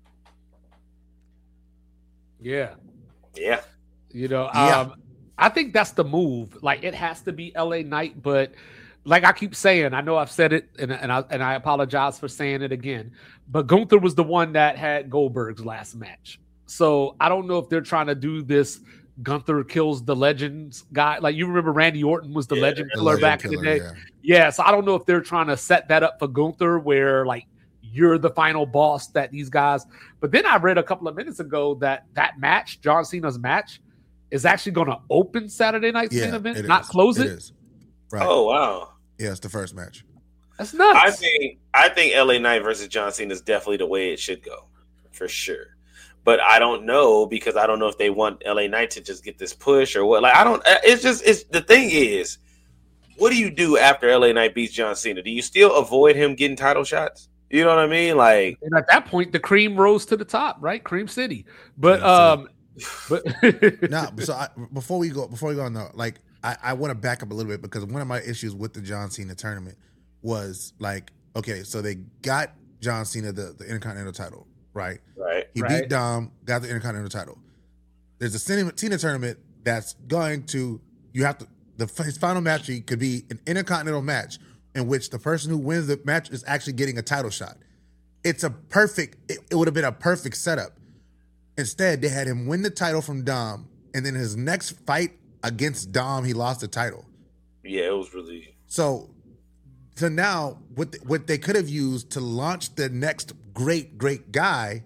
Yeah. Yeah, You know, Yeah. um, I think that's the move. Like, it has to be L A Knight, but like I keep saying, I know I've said it, and, and I and I apologize for saying it again. But Gunther was the one that had Goldberg's last match, so I don't know if they're trying to do this. Gunther kills the legends guy. Like, you remember Randy Orton was the Yeah, legend The killer legend back in the killer, day. yeah. Yeah, so I don't know if they're trying to set that up for Gunther, where like you're the final boss that these guys. But then I read a couple of minutes ago that that match, John Cena's match, is actually going to open Saturday night's Yeah, main event, it not is. close it. is. Right. Oh wow. Yeah, it's the first match. That's nuts. I think I think L A Knight versus John Cena is definitely the way it should go, for sure. But I don't know, because I don't know if they want L A Knight to just get this push or what. Like, I don't. It's just it's the thing is, what do you do after L A Knight beats John Cena? Do you still avoid him getting title shots? You know what I mean? Like, and at that point, the cream rose to the top, right? Cream City. But Cream um, but Now, so I, before we go, before we go on though, like I, I want to back up a little bit, because one of my issues with the John Cena tournament was like, okay, so they got John Cena the, the Intercontinental title, right? right? He Right. beat Dom, got the Intercontinental title. There's a Cena, Cena tournament that's going to, you have to, the his final match could be an Intercontinental match in which the person who wins the match is actually getting a title shot. It's a perfect, it, it would have been a perfect setup. Instead, they had him win the title from Dom, and then his next fight against Dom, he lost the title. Yeah, it was really. So, so now what the, what they could have used to launch the next great great guy,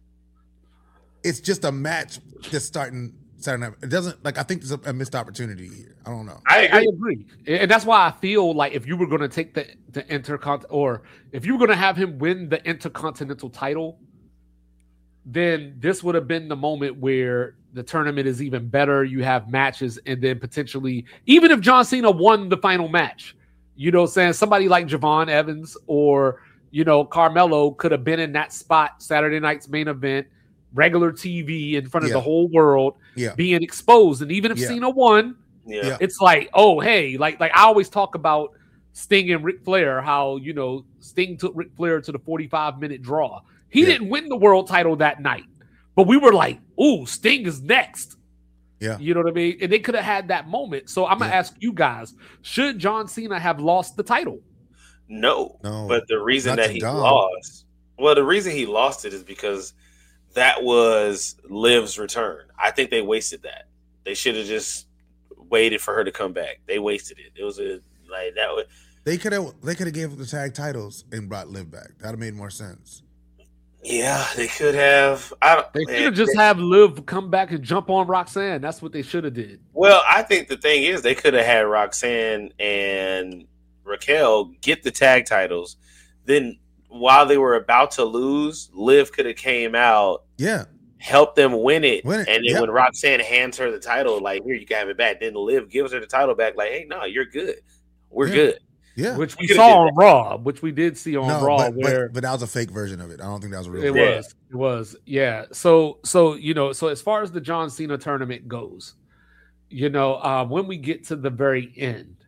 it's just a match that's starting Saturday night. It doesn't like I think there's a, a missed opportunity here. I don't know. I I agree. agree, and that's why I feel like if you were going to take the the intercont or if you were going to have him win the intercontinental title, then this would have been the moment where the tournament is even better. You have matches, and then potentially, even if John Cena won the final match, you know what I'm saying? Somebody like Javon Evans or, you know, Carmelo could have been in that spot, Saturday night's main event, regular T V in front of Yeah. the whole world, Yeah. being exposed. And even if Yeah. Cena won, Yeah. Yeah. it's like, oh, hey, like, like I always talk about Sting and Ric Flair, how, you know, Sting took Ric Flair to the forty-five minute draw. He Yeah. didn't win the world title that night, but we were like, ooh, Sting is next. Yeah. You know what I mean? And they could have had that moment. So I'm going to Yeah. ask you guys, should John Cena have lost the title? No. No. But the reason Not that to he Dom. lost, well, the reason he lost it is because that was Liv's return. I think they wasted that. They should have just waited for her to come back. They wasted it. It was a like that was They could have they could have gave the tag titles and brought Liv back. That'd have made more sense. yeah, they could have. I don't. They man, should have just they- have Liv come back and jump on Roxanne. That's what they should have did. Well, I think the thing is they could have had Roxanne and Raquel get the tag titles. Then while they were about to lose, Liv could have came out, Yeah. helped them win it, Win it, and then yep. when Roxanne hands her the title, like, here, you can have it back. Then Liv gives her the title back, like, hey, no, you're good. We're Yeah. good. Yeah. Which we You could've saw did on Raw, which we did see on no, Raw, but, where but, but that was a fake version of it. I don't think that was a real it version. Yeah. was, it was, yeah. So, so you know, so as far as the John Cena tournament goes, you know, um, when we get to the very end,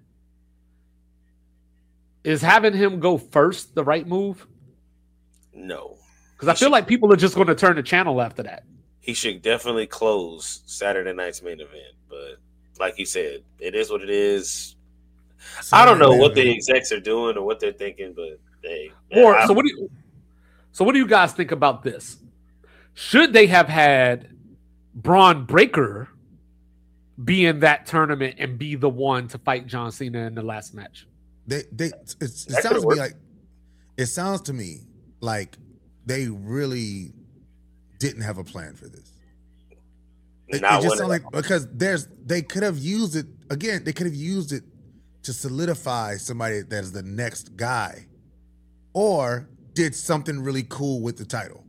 is having him go first the right move? No. Because I feel like people are just going to turn the channel after that. He should definitely close Saturday night's main event. But like you said, it is what it is. I don't know what the execs are doing or what they're thinking, but they. Or I- so what do you? So what do you guys think about this? Should they have had Braun Breaker be in that tournament and be the one to fight John Cena in the last match? They they it's, it That sounds could've to me worked. like it sounds to me like they really didn't have a plan for this. It, it Not just one sounds at like because there's they could have used it again. They could have used it to solidify somebody that is the next guy, or did something really cool with the title,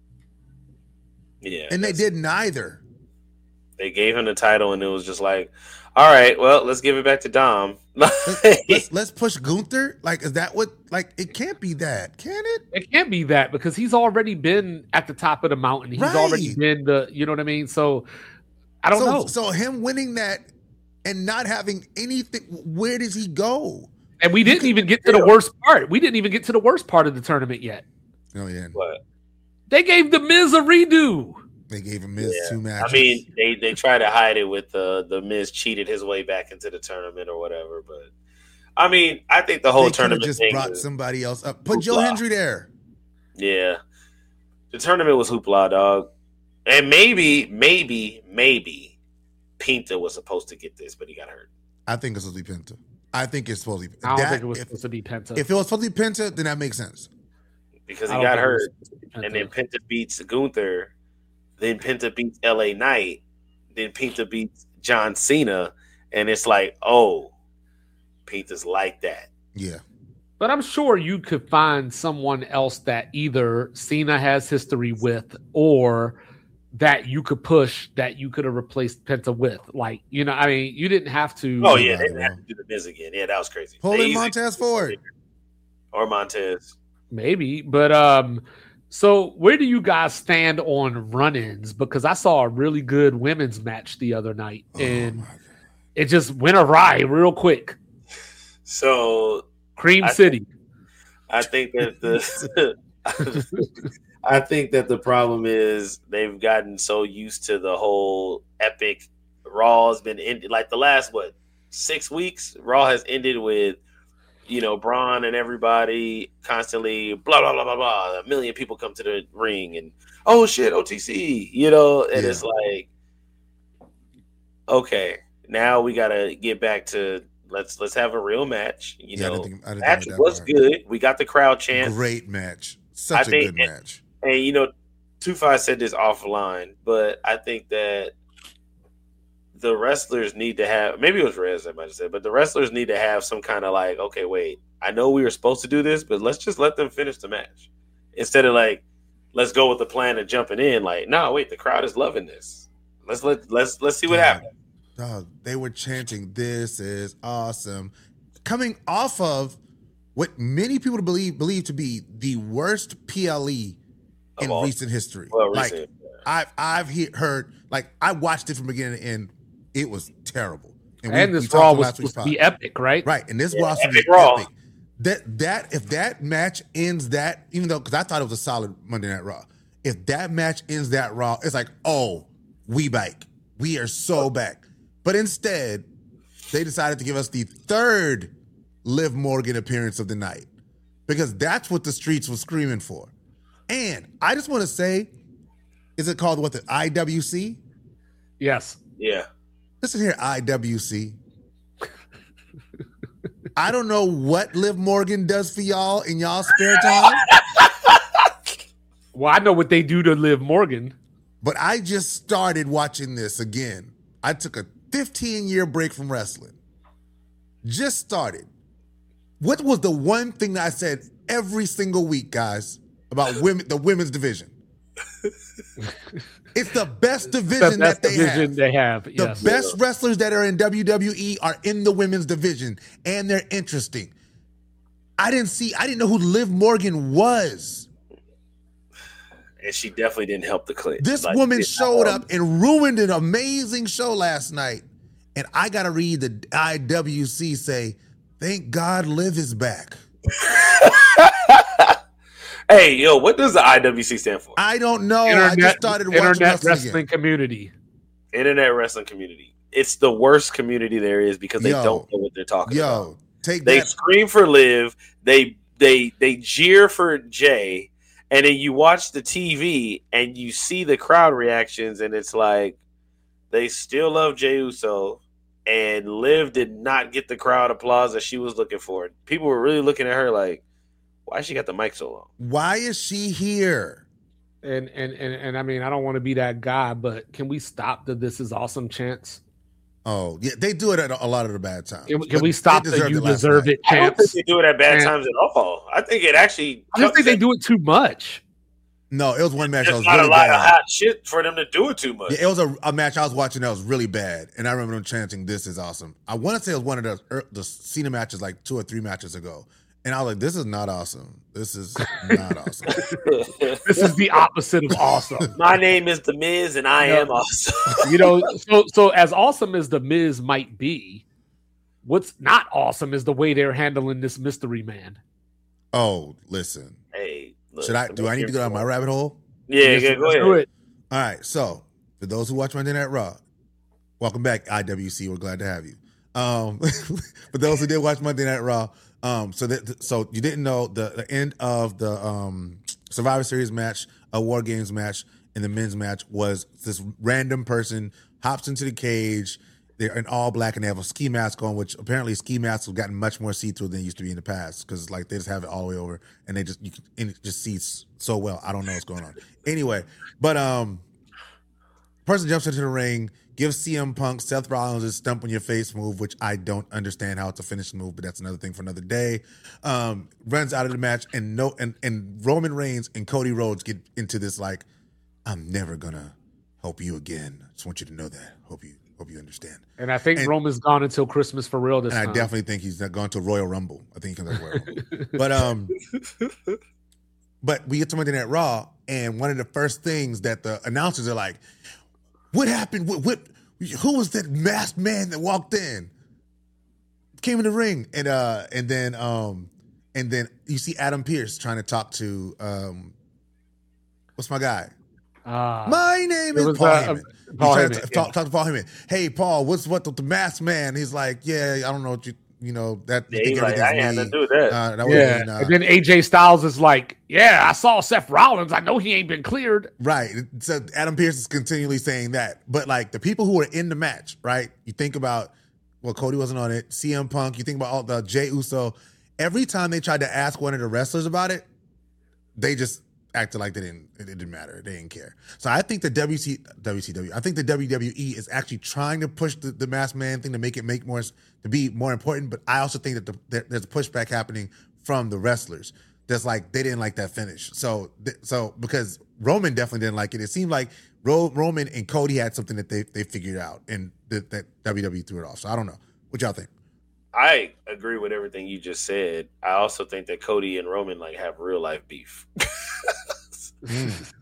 Yeah, and they that's- did neither. They gave him the title, and it was just like, all right, well, let's give it back to Dom. Let's, let's let's push Gunther. Like, is that what? Like, it can't be that, can it? It can't be that because he's already been at the top of the mountain. He's Right. already been the, you know what I mean? So I don't so, know. So him winning that and not having anything, where does he go? And we didn't even get to the worst part. We didn't even get to the worst part of the tournament yet. Oh yeah, But They gave the Miz a redo. they gave him Miz yeah, two matches. I mean, they they try to hide it with the the Miz cheated his way back into the tournament or whatever. But I mean, I think the whole they could have tournament just thing brought was- somebody else up. Put Joe Hoopla. Hendry there. Yeah. The tournament was hoopla, dog. And maybe, maybe, maybe Pinta was supposed to get this, but he got hurt. I think it's supposed to be Penta. I think it's supposed to be. I don't that- think it was if, supposed to be Penta. if it was supposed to be Penta, then that makes sense. Because I he don't got think it was hurt. supposed to be Penta. And then Penta beats Gunther. Then Penta beats L A Knight. Then Pinta beats John Cena. And it's like, oh, Pinta's like that. Yeah, But I'm sure you could find someone else that either Cena has history with or that you could push that you could have replaced Penta with. Like, you know, I mean, you didn't have to. Oh, yeah. They Somebody, didn't have bro. to do the Miz again. Yeah, that was crazy. pull They in easily- Montez Ford. Or Montez. Maybe, but um, so where do you guys stand on run-ins? Because I saw a really good women's match the other night, Oh, and my God. it just went awry real quick. So Cream I- City. I think that the I think that the problem is they've gotten so used to the whole epic. Raw has been ended like the last what six weeks. Raw has ended with you know Braun and everybody constantly blah blah blah blah blah. A million people come to the ring and oh shit O T C, you know, and Yeah. it's like okay, now we gotta get back to let's let's have a real match. You Yeah, I know, didn't think- I didn't match think that was part. good. We got the crowd chant. Great match. Such I a think good it- match. And you know, Two Five said this offline, but I think that the wrestlers need to have maybe it was Rez I might have said, but the wrestlers need to have some kind of like, okay, wait, I know we were supposed to do this, but let's just let them finish the match instead of like let's go with the plan of jumping in. Like, no, wait, the crowd is loving this. Let's let let's let's see what Dog, happens. dog, they were chanting, "This is awesome," coming off of what many people believe believe to be the worst P L E in all. recent history. Well, like recent, I've I've he- heard, like I watched it from beginning to end. It was terrible. And, we- we this talked Raw on was last week's supposed to be pod. epic, right? Right, and this Yeah, Raw should epic be Raw. epic. That that if that match ends that, even though because I thought it was a solid Monday Night Raw, if that match ends that Raw, it's like, oh, we back, we are so back. But instead, they decided to give us the third Liv Morgan appearance of the night because that's what the streets were screaming for. And I just want to say, is it called what the I W C? Yes. Yeah. Listen here, I W C. I don't know what Liv Morgan does for y'all in y'all spare time, Well, I know what they do to Liv Morgan. but I just started watching this again. I took a fifteen-year break from wrestling. Just started. What was the one thing that I said every single week, guys, about women, the women's division? It's the best division The best that they division have. they have. The Yes. best wrestlers that are in W W E are in the women's division, and they're interesting. I didn't see, I didn't know who Liv Morgan was. And she definitely didn't help the clip. This Like, woman it- showed um, up and ruined an amazing show last night. And I got to read the I W C say, thank God Liv is back. Hey, yo, what does the I W C stand for? I don't know. I just Internet, started watching Internet wrestling, wrestling again. community. Internet wrestling community. It's the worst community there is because they Yo. don't know what they're talking about. Yo, take They that. scream for Liv. They they they jeer for Jay, and then you watch the T V and you see the crowd reactions, and it's like they still love Jey Uso, and Liv did not get the crowd applause that she was looking for. People were really looking at her like, why she got the mic so long? Why is she here? And, and and and I mean, I don't want to be that guy, but can we stop the "This is awesome" chants? Oh, yeah, they do it at a lot of the bad times. Can, we- can But we stop they the deserved "You it last deserve night. it" I don't think chants? they do it at bad And- times at all. I think it actually. I just think they do it too much. No, it was one match that There's was not really a lot bad. of hot shit for them to do it too much. Yeah, it was a, a match I was watching that was really bad, and I remember them chanting, "This is awesome." I want to say it was one of the er, the Cena matches, like two or three matches ago, and I was like, "This is not awesome. This is not awesome." This is the opposite of awesome. My name is The Miz, and I Yeah. am awesome. You know, so so as awesome as the Miz might be, what's not awesome is the way they're handling this mystery man. Oh, listen, Hey, look, should I? Do I need to go down my rabbit hole? Yeah, Yes, yeah, go let's ahead. do it. All right. So for those who watch Monday Night Raw, welcome back, I W C. We're glad to have you. Um, for those who did watch Monday Night Raw, um, so that so you didn't know the, the end of the um, Survivor Series match, a War Games match, and the men's match was this random person hops into the cage. They're in all black and they have a ski mask on, which apparently ski masks have gotten much more see-through than they used to be in the past because like they just have it all the way over and they just you can and it just sees so well. I don't know what's going on. Anyway, but um, person jumps into the ring, gives C M Punk Seth Rollins a stump on your face move, which I don't understand how it's a finishing move, but that's another thing for another day. Um, runs out of the match and no and and Roman Reigns and Cody Rhodes get into this like, I'm never gonna help you again. Just want you to know that. Hope you hope you understand. And I think And- Roman's gone until Christmas for real this And I time. definitely think he's not gone to Royal Rumble. I think he comes to Royal Rumble. But um, but we get to Monday Night Raw, and one of the first things that the announcers are like, "What happened? What? what who was that masked man that walked in? Came in the ring, and uh, and then um, and then you see Adam Pearce trying to talk to um, what's my guy? Uh, My name it is was, Paul uh, Heyman. uh, He's Paul trying Heyman, to yeah. talk, talk to Paul Heyman. Hey, Paul, what's what with the masked man? He's like, yeah, I don't know what you, you know, that. you Yeah, think he's like, everything's I ain't me. had to do that. Uh, that was yeah. me, nah. And then A J Styles is like, yeah, I saw Seth Rollins. I know he ain't been cleared. Right. So Adam Pearce is continually saying that. But like the people who are in the match, right? You think about, well, Cody wasn't on it, C M Punk, you think about all the Jey Uso. Every time they tried to ask one of the wrestlers about it, they just acted like they didn't, it didn't matter. They didn't care. So I think the W C, W C W, I think the W W E is actually trying to push the, the masked man thing to make it make more, to be more important. But I also think that the, that there's a pushback happening from the wrestlers. that's like they didn't like that finish. So so because Roman definitely didn't like it. It seemed like Ro- Roman and Cody had something that they they figured out, and that, that W W E threw it off. So I don't know. What y'all think? I agree with everything you just said. I also think that Cody and Roman like have real life beef. mm.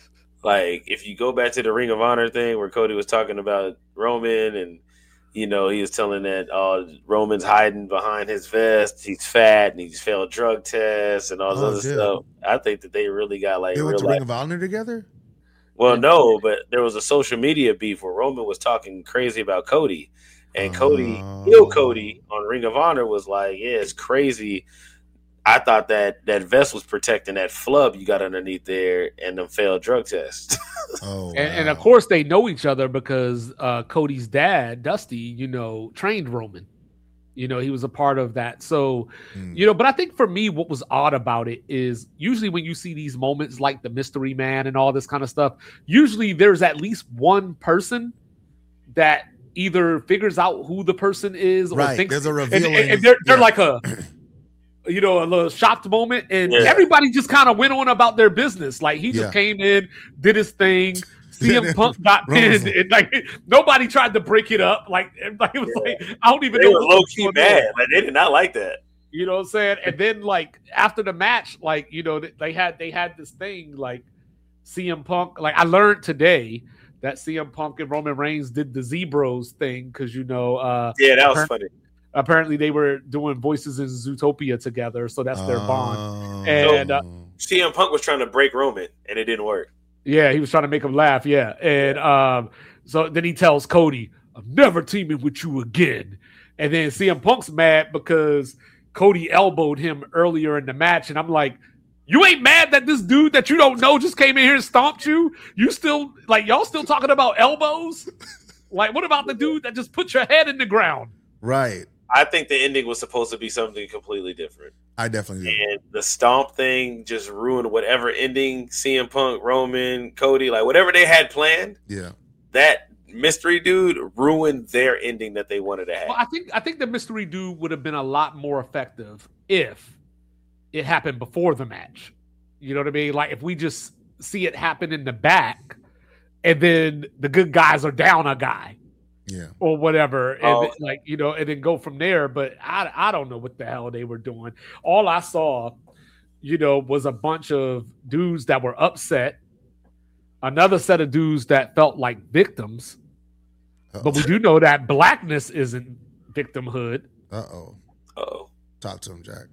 Like if you go back to the Ring of Honor thing where Cody was talking about Roman and you know he was telling that uh, Roman's hiding behind his vest, he's fat and he's failed drug tests and all this Oh, other dude. stuff. I think that they really got like They went real to life. Ring of Honor together? Well, no, but there was a social media beef where Roman was talking crazy about Cody. And Cody, Oh. heel Cody on Ring of Honor was like, yeah, it's crazy. I thought that that vest was protecting that flub you got underneath there and them failed drug tests. Oh, And, and of wow. course they know each other because uh, Cody's dad, Dusty, you know, trained Roman. You know, he was a part of that. So, Mm. you know, but I think for me, what was odd about it is usually when you see these moments like the mystery man and all this kind of stuff, usually there's at least one person that either figures out who the person is or Right. thinks There's a and, revealing. and, and they're, they're yeah. like a you know a little shocked moment and Yeah. everybody just kind of went on about their business. Like he just Yeah. came in, did his thing. C M Punk got Roman's pinned, and like nobody tried to break it up. Like everybody was Yeah. like, I don't even They know were what low was key going mad. on. Like they did not like that. You know what I'm saying? And then like after the match, like you know they had they had this thing like C M Punk. Like I learned today that C M Punk and Roman Reigns did the Zebros thing because you know uh, Yeah, that was Appar- funny. apparently they were doing Voices in Zootopia together, so that's their bond. Oh. And, uh, C M Punk was trying to break Roman and it didn't work. Yeah, he was trying to make him laugh. Yeah, and um, so then he tells Cody, "I'm never teaming with you again." And then C M Punk's mad because Cody elbowed him earlier in the match, and I'm like, "You ain't mad that this dude that you don't know just came in here and stomped you? You still like y'all still talking about elbows? Like, what about the dude that just put your head in the ground?" Right. I think the ending was supposed to be something completely different. I definitely do. And the stomp thing just ruined whatever ending C M Punk, Roman, Cody, like whatever they had planned. Yeah. That mystery dude ruined their ending that they wanted to have. Well, I think I think the mystery dude would have been a lot more effective if it happened before the match. You know what I mean? Like if we just see it happen in the back, and then the good guys are down a guy Yeah. or whatever, and Oh. then, like you know, and then go from there. But I I don't know what the hell they were doing. All I saw, you know, was a bunch of dudes that were upset. Another set of dudes that felt like victims. But we do know that blackness isn't victimhood. Uh oh. Uh-oh. Talk to him, Jack.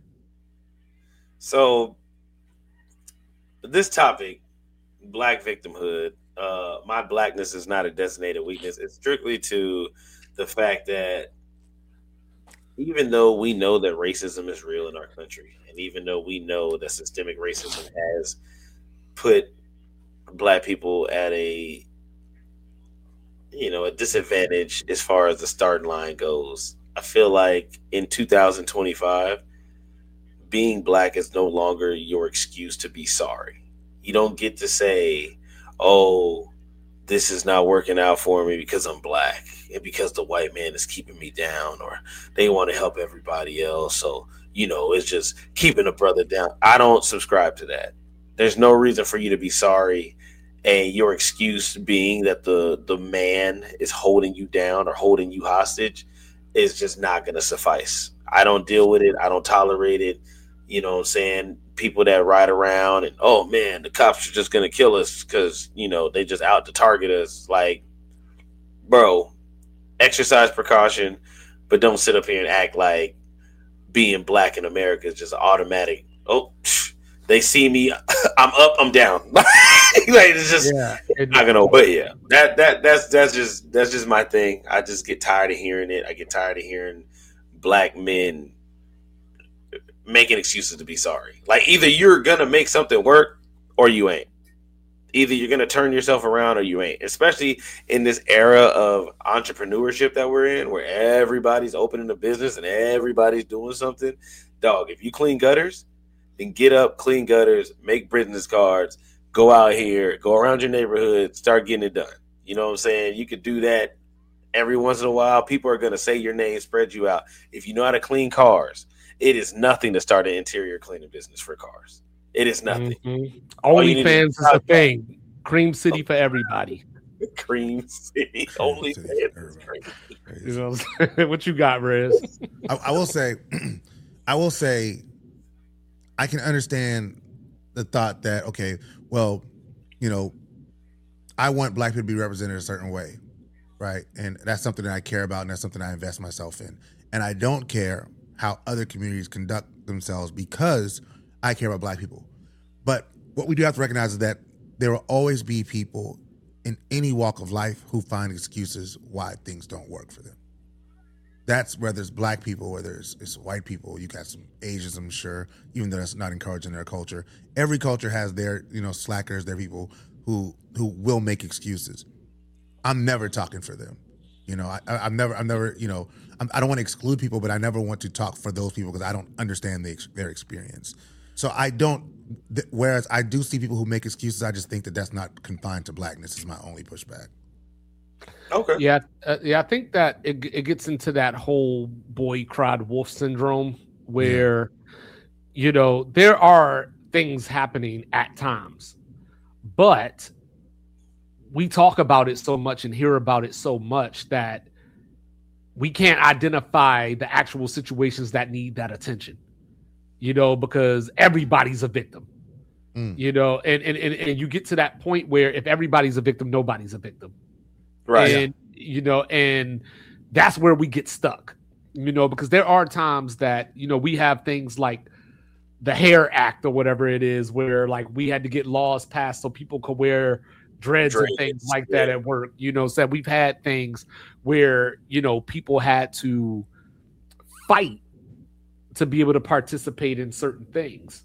So this topic, black victimhood, uh, my blackness is not a designated weakness. It's strictly to the fact that even though we know that racism is real in our country, and even though we know that systemic racism has put black people at a you know, a disadvantage as far as the starting line goes. I feel like in two thousand twenty-five, being black is no longer your excuse to be sorry. You don't get to say, oh, this is not working out for me because I'm black and because the white man is keeping me down, or they want to help everybody else. So, you know, it's just keeping a brother down. I don't subscribe to that. There's no reason for you to be sorry. And your excuse being that the the man is holding you down or holding you hostage is just not going to suffice. I don't deal with it. I don't tolerate it. You know what I'm saying? People that ride around and, oh, man, the cops are just going to kill us because, you know, they just out to target us. Like, bro, exercise precaution, but don't sit up here and act like being black in America is just automatic. Oh, psh, they see me, I'm up, I'm down. Like it's just Yeah, and, not gonna. But yeah, that that that's that's just that's just my thing. I just get tired of hearing it. I get tired of hearing black men making excuses to be sorry. Like either you're gonna make something work or you ain't. Either you're gonna turn yourself around or you ain't. Especially in this era of entrepreneurship that we're in, where everybody's opening a business and everybody's doing something. Dog, if you clean gutters, then get up, clean gutters, make business cards, go out here, go around your neighborhood, start getting it done. You know what I'm saying? You could do that every once in a while. People are going to say your name, spread you out. If you know how to clean cars, it is nothing to start an interior cleaning business for cars. It is nothing. Mm-hmm. OnlyFans is a thing. Cream City for everybody. Cream City. OnlyFans is crazy. You know what I'm saying? What you got, Rez? I, I will say, I will say, I can understand the thought that, okay, well, you know, I want black people to be represented a certain way, right? And that's something that I care about, and that's something I invest myself in. And I don't care how other communities conduct themselves because I care about black people. But what we do have to recognize is that there will always be people in any walk of life who find excuses why things don't work for them. That's whether it's black people, whether it's, it's white people. You got some Asians, I'm sure, even though that's not encouraging their culture. Every culture has their, you know, slackers, their people who who will make excuses. I'm never talking for them. You know, I, I'm never, I'm never, you know, I'm, I don't want to exclude people, but I never want to talk for those people because I don't understand the, their experience. So I don't, th- whereas I do see people who make excuses, I just think that that's not confined to blackness is my only pushback. Okay. Yeah, uh, yeah. I think that it it gets into that whole boy cried wolf syndrome where, yeah. you know, there are things happening at times, but we talk about it so much and hear about it so much that we can't identify the actual situations that need that attention, you know, because everybody's a victim, mm. you know, and, and, and, and you get to that point where if everybody's a victim, nobody's a victim. Right. And, you know, and that's where we get stuck, you know, because there are times that, you know, we have things like the Hair Act or whatever it is, where like we had to get laws passed so people could wear dreads, dreads and things like yeah. that at work. You know, so we've had things where, you know, people had to fight to be able to participate in certain things.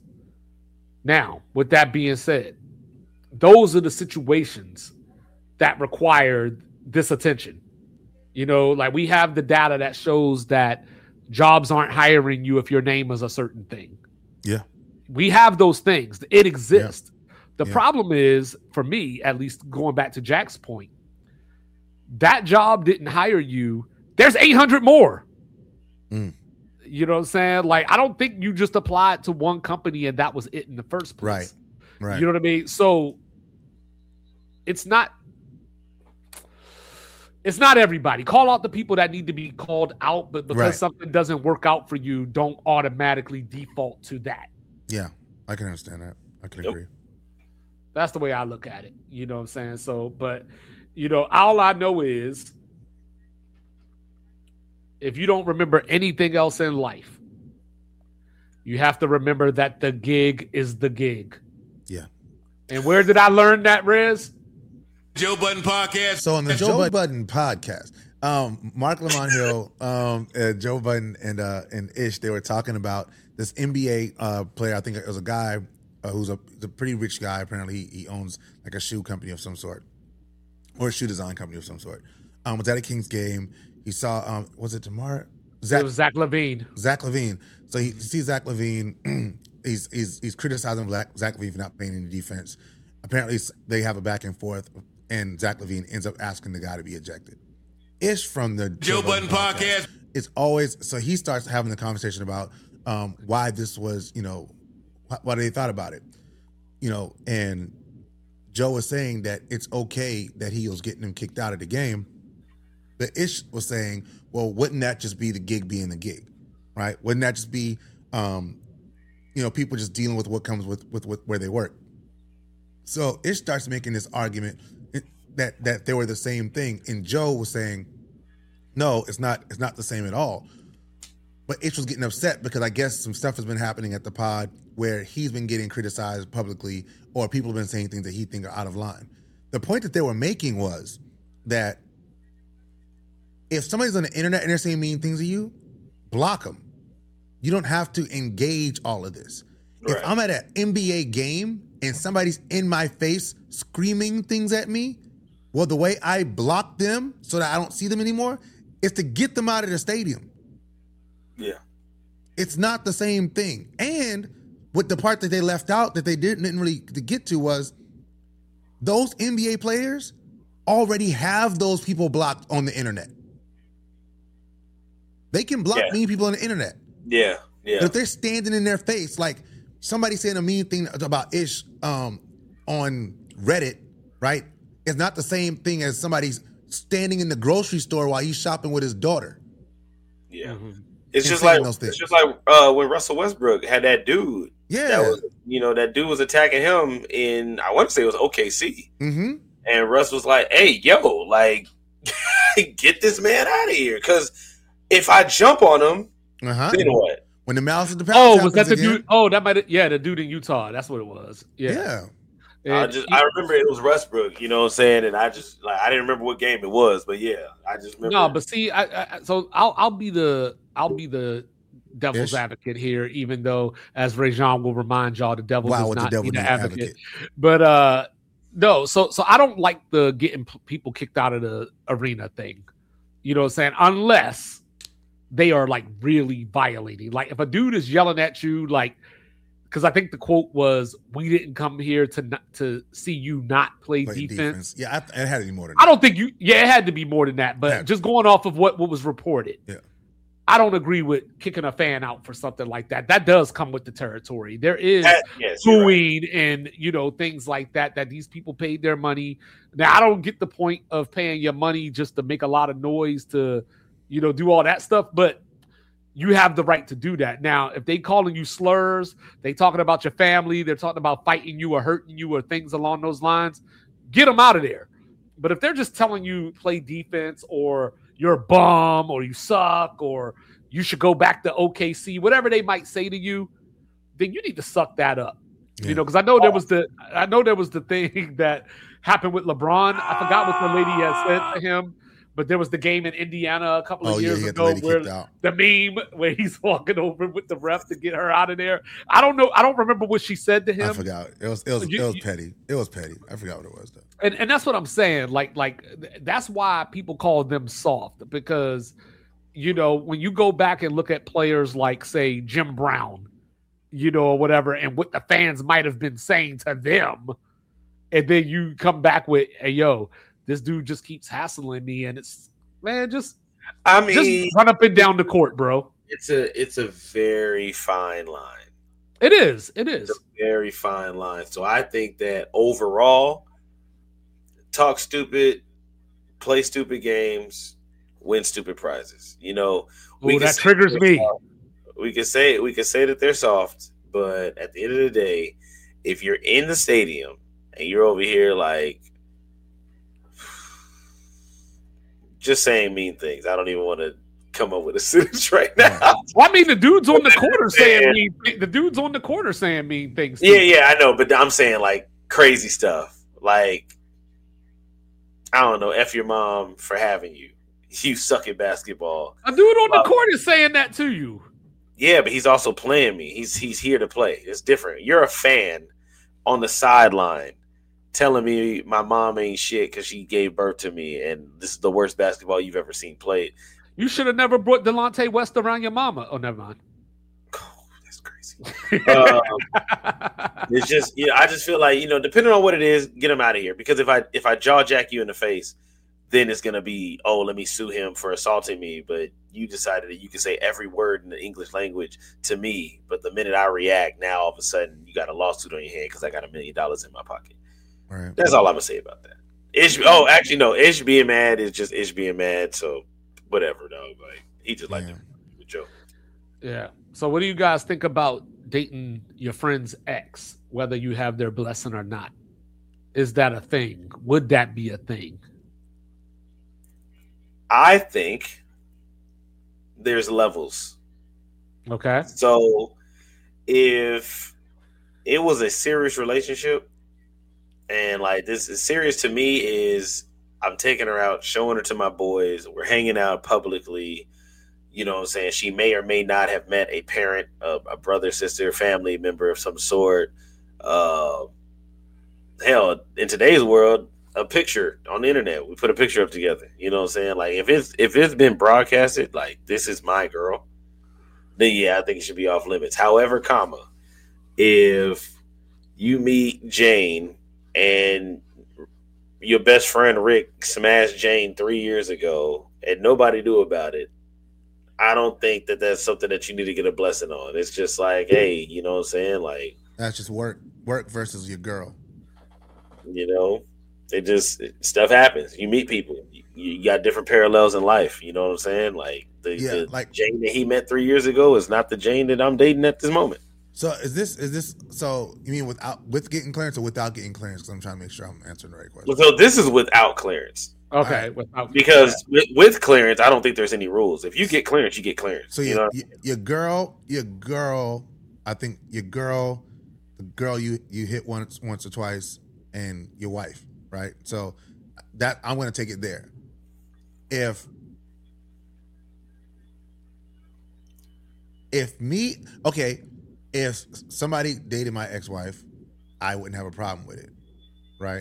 Now, with that being said, those are the situations that require this attention. You know, like we have the data that shows that jobs aren't hiring you if your name is a certain thing. Yeah. We have those things. It exists. Yeah. The yeah. problem is, for me, at least going back to Jack's point, that job didn't hire you. There's eight hundred more. Mm. You know what I'm saying? Like, I don't think you just applied to one company and that was it in the first place. Right. Right. You know what I mean? So it's not It's not everybody. Call out the people that need to be called out, but because right. something doesn't work out for you, don't automatically default to that. Yeah, I can understand that. I can yep. agree. That's the way I look at it. You know what I'm saying? So, but, you know, all I know is if you don't remember anything else in life, you have to remember that the gig is the gig. Yeah. And where did I learn that, Rez? Joe Budden Podcast. So on the Joe, Joe Budden Podcast, um, Mark Lamont Hill, um, uh, Joe Budden, and uh, and Ish, they were talking about this N B A uh, player. I think it was a guy uh, who's a, a pretty rich guy. Apparently, he, he owns like a shoe company of some sort, or a shoe design company of some sort. Um, was at a Kings game. He saw, um, was it Demar? Zach, it was Zach LaVine. Zach LaVine. So he, he sees Zach LaVine. he's he's he's criticizing Zach LaVine for not playing any defense. Apparently, they have a back and forth. And Zach LaVine ends up asking the guy to be ejected. Ish from the Joe Budden Podcast. It's always, so he starts having the conversation about um, why this was, you know, wh- what they thought about it. You know, and Joe was saying that it's okay that he was getting him kicked out of the game. But Ish was saying, well, wouldn't that just be the gig being the gig, right? Wouldn't that just be, um, you know, people just dealing with what comes with, with, with where they work? So Ish starts making this argument that that they were the same thing, and Joe was saying, "No, it's not. It's not the same at all." But Ish was getting upset because I guess some stuff has been happening at the pod where he's been getting criticized publicly, or people have been saying things that he think are out of line. The point that they were making was that if somebody's on the internet and they're saying mean things to you, block them. You don't have to engage all of this. Right. If I'm at an N B A game and somebody's in my face screaming things at me, well, the way I block them so that I don't see them anymore is to get them out of the stadium. Yeah. It's not the same thing. And with the part that they left out that they didn't, didn't really get to was those N B A players already have those people blocked on the internet. They can block yeah. mean people on the internet. Yeah. Yeah. But if they're standing in their face, like somebody saying a mean thing about Ish um, on Reddit, right? It's not the same thing as somebody's standing in the grocery store while he's shopping with his daughter. Yeah. Mm-hmm. It's And just saying like those things. it's just like uh, when Russell Westbrook had that dude. Yeah. That was, you know, that dude was attacking him in, I want to say it was O K C. Mm-hmm. And Russ was like, hey, yo, like, get this man out of here. Because if I jump on him, Uh-huh. then what? When the mouse of the Oh, palace was that the happens again, dude? Oh, that might. Yeah, the dude in Utah. That's what it was. Yeah. Yeah. I And just he- I remember it was Westbrook, you know what I'm saying? And I just, like, I didn't remember what game it was, but yeah, I just remember. no, but see, I, I so I'll I'll be the I'll be the devil's Ish. advocate here, even though, as Rajon will remind y'all, the devil Wow, does what the not devil be the need advocate. advocate. But uh, no, so so I don't like the getting p- people kicked out of the arena thing. You know what I'm saying? Unless they are like really violating. Like if a dude is yelling at you, like, because I think the quote was, "We didn't come here to not, to see you not play, Play defense." defense. Yeah, I, it had to be more than I that. don't think you. Yeah, it had to be more than that. But Yeah. just going off of what what was reported, Yeah. I don't agree with kicking a fan out for something like that. That does come with the territory. There is That- yes, you're right. booing and you know things like that. That these people paid their money. Now I don't get the point of paying your money just to make a lot of noise to, you know, do all that stuff. But you have the right to do that. Now, if they calling you slurs, they talking about your family, they're talking about fighting you or hurting you or things along those lines, get them out of there. But if they're just telling you play defense or you're a bum or you suck or you should go back to O K C, whatever they might say to you, then you need to suck that up. Yeah. You know, because I know there was the I know there was the thing that happened with LeBron. I forgot what the lady had said to him, but there was the game in Indiana a couple of Oh, yeah, years he had the ago lady where kicked out. the meme where he's walking over with the ref to get her out of there. I don't know. I don't remember what she said to him. I forgot. It was it was You- it was you- petty. It was petty. I forgot what it was though. And and that's what I'm saying. Like like th- that's why people call them soft, because you know when you go back and look at players like say Jim Brown, you know, or whatever, and what the fans might have been saying to them, and then you come back with, "Hey yo, this dude just keeps hassling me," and it's man, just I mean, just run up and down the court, bro. it's a it's a very fine line. It is. It It's is. a very fine line. So I think that overall, talk stupid, play stupid games, win stupid prizes. You know, Ooh, can that say triggers they're me. soft. We can say we can say that they're soft, but at the end of the day, if you're in the stadium and you're over here like just saying mean things, I don't even want to come up with a sentence right now. Well, I mean, the dudes on the court are saying Man. mean. thi- The dudes on the court are saying mean things. too. Yeah, yeah, I know, but I'm saying like crazy stuff. Like, I don't know, F your mom for having you. You suck at basketball. A dude on the Wow. court is saying that to you. Yeah, but he's also playing me. He's he's here to play. It's different. You're a fan on the sideline telling me my mom ain't shit because she gave birth to me and this is the worst basketball you've ever seen played. You should have never brought Delonte West around your mama. Oh, never mind. Oh, that's crazy. um, it's just, yeah, I just feel like, you know, depending on what it is, get him out of here. Because if I if I jaw jack you in the face, then it's gonna be, oh, let me sue him for assaulting me. But you decided that you can say every word in the English language to me, but the minute I react, now all of a sudden you got a lawsuit on your hand because I got a million dollars in my pocket. All right. That's all I'm gonna say about that. Ish, oh, actually, no. Ish being mad is just Ish being mad. So whatever, though. Like he just like Yeah. the joke. Yeah. So, what do you guys think about dating your friend's ex, whether you have their blessing or not? Is that a thing? Would that be a thing? I think there's levels. Okay. So if it was a serious relationship, and like this is serious to me, is I'm taking her out, showing her to my boys, we're hanging out publicly, you know what I'm saying? She may or may not have met a parent, a, a brother, sister, family member of some sort. Uh, hell, in today's world, a picture on the internet. We put a picture up together. You know what I'm saying? Like if it's if it's been broadcasted, like this is my girl, then yeah, I think it should be off limits. However, comma, if you meet Jane and your best friend Rick smashed Jane three years ago and nobody knew about it, I don't think that that's something that you need to get a blessing on. It's just like, hey, you know what I'm saying? Like, that's just work, work versus your girl. You know, it just stuff happens. You meet people. You, you got different parallels in life. You know what I'm saying? Like the, yeah, the like Jane that he met three years ago is not the Jane that I'm dating at this moment. So is this is this so you mean without with getting clearance or without getting clearance? Because I'm trying to make sure I'm answering the right question. So this is without clearance. Okay, right. without Because with, with clearance, I don't think there's any rules. If you get clearance, you get clearance. So you your, know? your, your girl, your girl, I think your girl, the girl you you hit once once or twice, and your wife, right? So that I'm going to take it there. If if me, okay, if somebody dated my ex-wife, I wouldn't have a problem with it, right?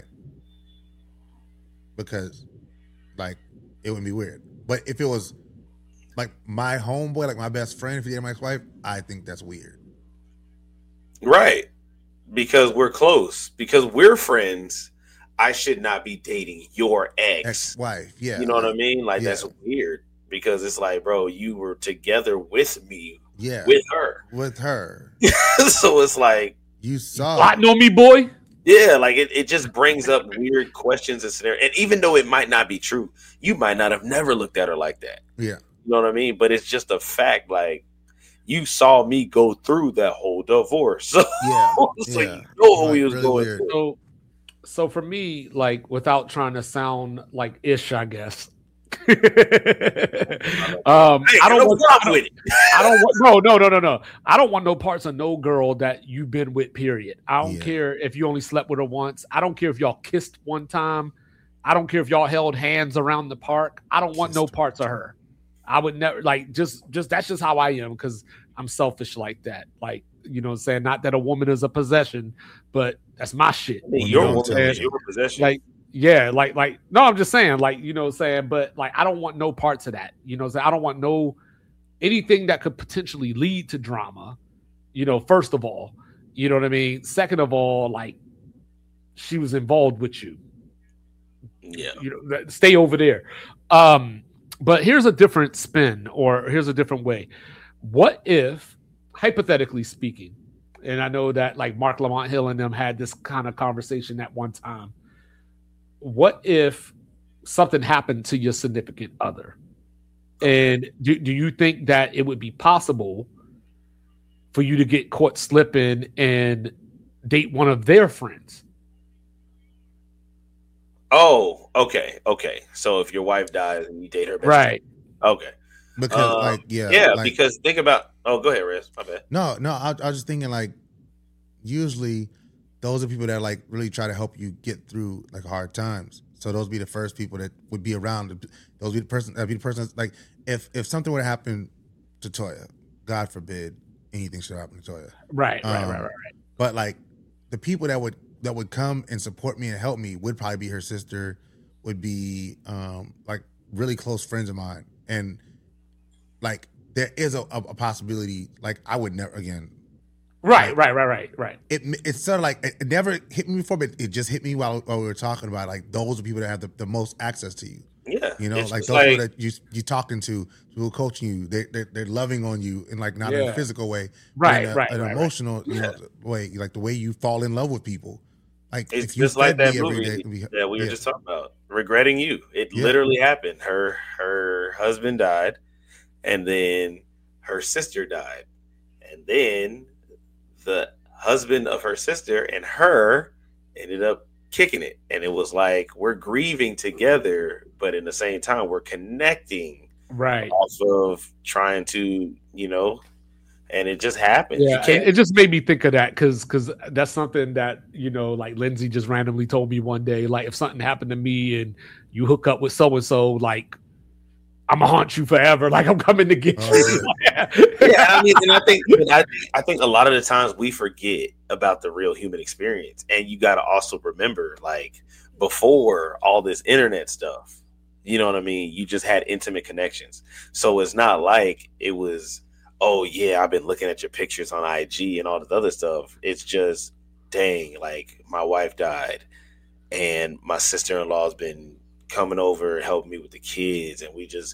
Because like it wouldn't be weird. But if it was like my homeboy, like my best friend, if he dated my ex-wife, I think that's weird. Right. Because we're close. Because we're friends. I should not be dating your ex. Ex-wife, yeah. You know what I mean? Like, yeah. that's weird. Because it's like, bro, you were together with me. Yeah. With her. With her. So it's like. You saw. Plotting on me, boy. Yeah, like it, it just brings up weird questions and scenarios. And even though it might not be true, you might not have never looked at her like that. Yeah. You know what I mean? But it's just a fact. Like, you saw me go through that whole divorce. So, Yeah. so yeah. you know what Like, we was really going weird. through. So, so for me, like, without trying to sound like ish, I guess. um, Hey, I don't no want. problem I don't, with it. I don't want. No, no, no, no, no. I don't want no parts of no girl that you've been with. Period. I don't Yeah. care if you only slept with her once. I don't care if y'all kissed one time. I don't care if y'all held hands around the park. I don't want no Kissed parts of her. I would never like just just that's just how I am because I'm selfish like that. Like, you know what I'm saying? Not that a woman is a possession, but that's my shit. I mean, Well, your you don't woman tell is me. your possession. Like, yeah, like like no, I'm just saying, like, you know what I'm saying, but like I don't want no parts of that. You know what I'm saying? I don't want no anything that could potentially lead to drama, you know, first of all. You know what I mean? Second of all, like she was involved with you. yeah. You know, that- stay over there. Um, but here's a different spin, or here's a different way. What if, hypothetically speaking, and I know that like Mark Lamont Hill and them had this kind of conversation at one time. What if something happened to your significant other? And do, do you think that it would be possible for you to get caught slipping and date one of their friends? Oh, okay, okay. So if your wife dies and you date her best Right. friend. Okay. Because Um, like yeah. Yeah, like, because think about oh go ahead, Rez. My bad. No, no, I, I was just thinking like usually those are people that like really try to help you get through like hard times. So those be the first people that would be around. Those be the person that be the person that's, like if if something would happen to Toya, God forbid anything should happen to Toya. Right, right, Um, right, right, right. But like the people that would that would come and support me and help me would probably be her sister, would be um like really close friends of mine. And like there is a, a, a possibility like I would never again Right, right, right, right, right. it it's sort of like it, it never hit me before, but it just hit me while, while we were talking about it. Like those are people that have the, the most access to you. Yeah. You know, it's like just those people that you you talking to, who are coaching you, they they're, they're loving on you, and like not in Yeah. a physical way, but Right, in a, right, an right, right. emotional you know way, like the way you fall in love with people. Like It's if you just like fed that me every movie day, we- that we were yeah. just talking about. Regretting You. It Yeah. literally happened. Her her husband died, and then her sister died. And then the husband of her sister and her ended up kicking it. And it was like we're grieving together, but in the same time we're connecting Right. off of trying to, you know, and it just happened. You Yeah, can't it, it just made me think of that because because that's something that, you know, like Lindsay just randomly told me one day. Like, if something happened to me and you hook up with so and so, like, I'm gonna haunt you forever. Like, I'm coming to get Oh, you. yeah, I mean, and I think I, I think a lot of the times we forget about the real human experience, and you got to also remember, like before all this internet stuff, you know what I mean. You just had intimate connections, so it's not like it was. Oh yeah, I've been looking at your pictures on I G and all this other stuff. It's just, dang, like my wife died, and my sister-in-law's been coming over and helping me with the kids, and we just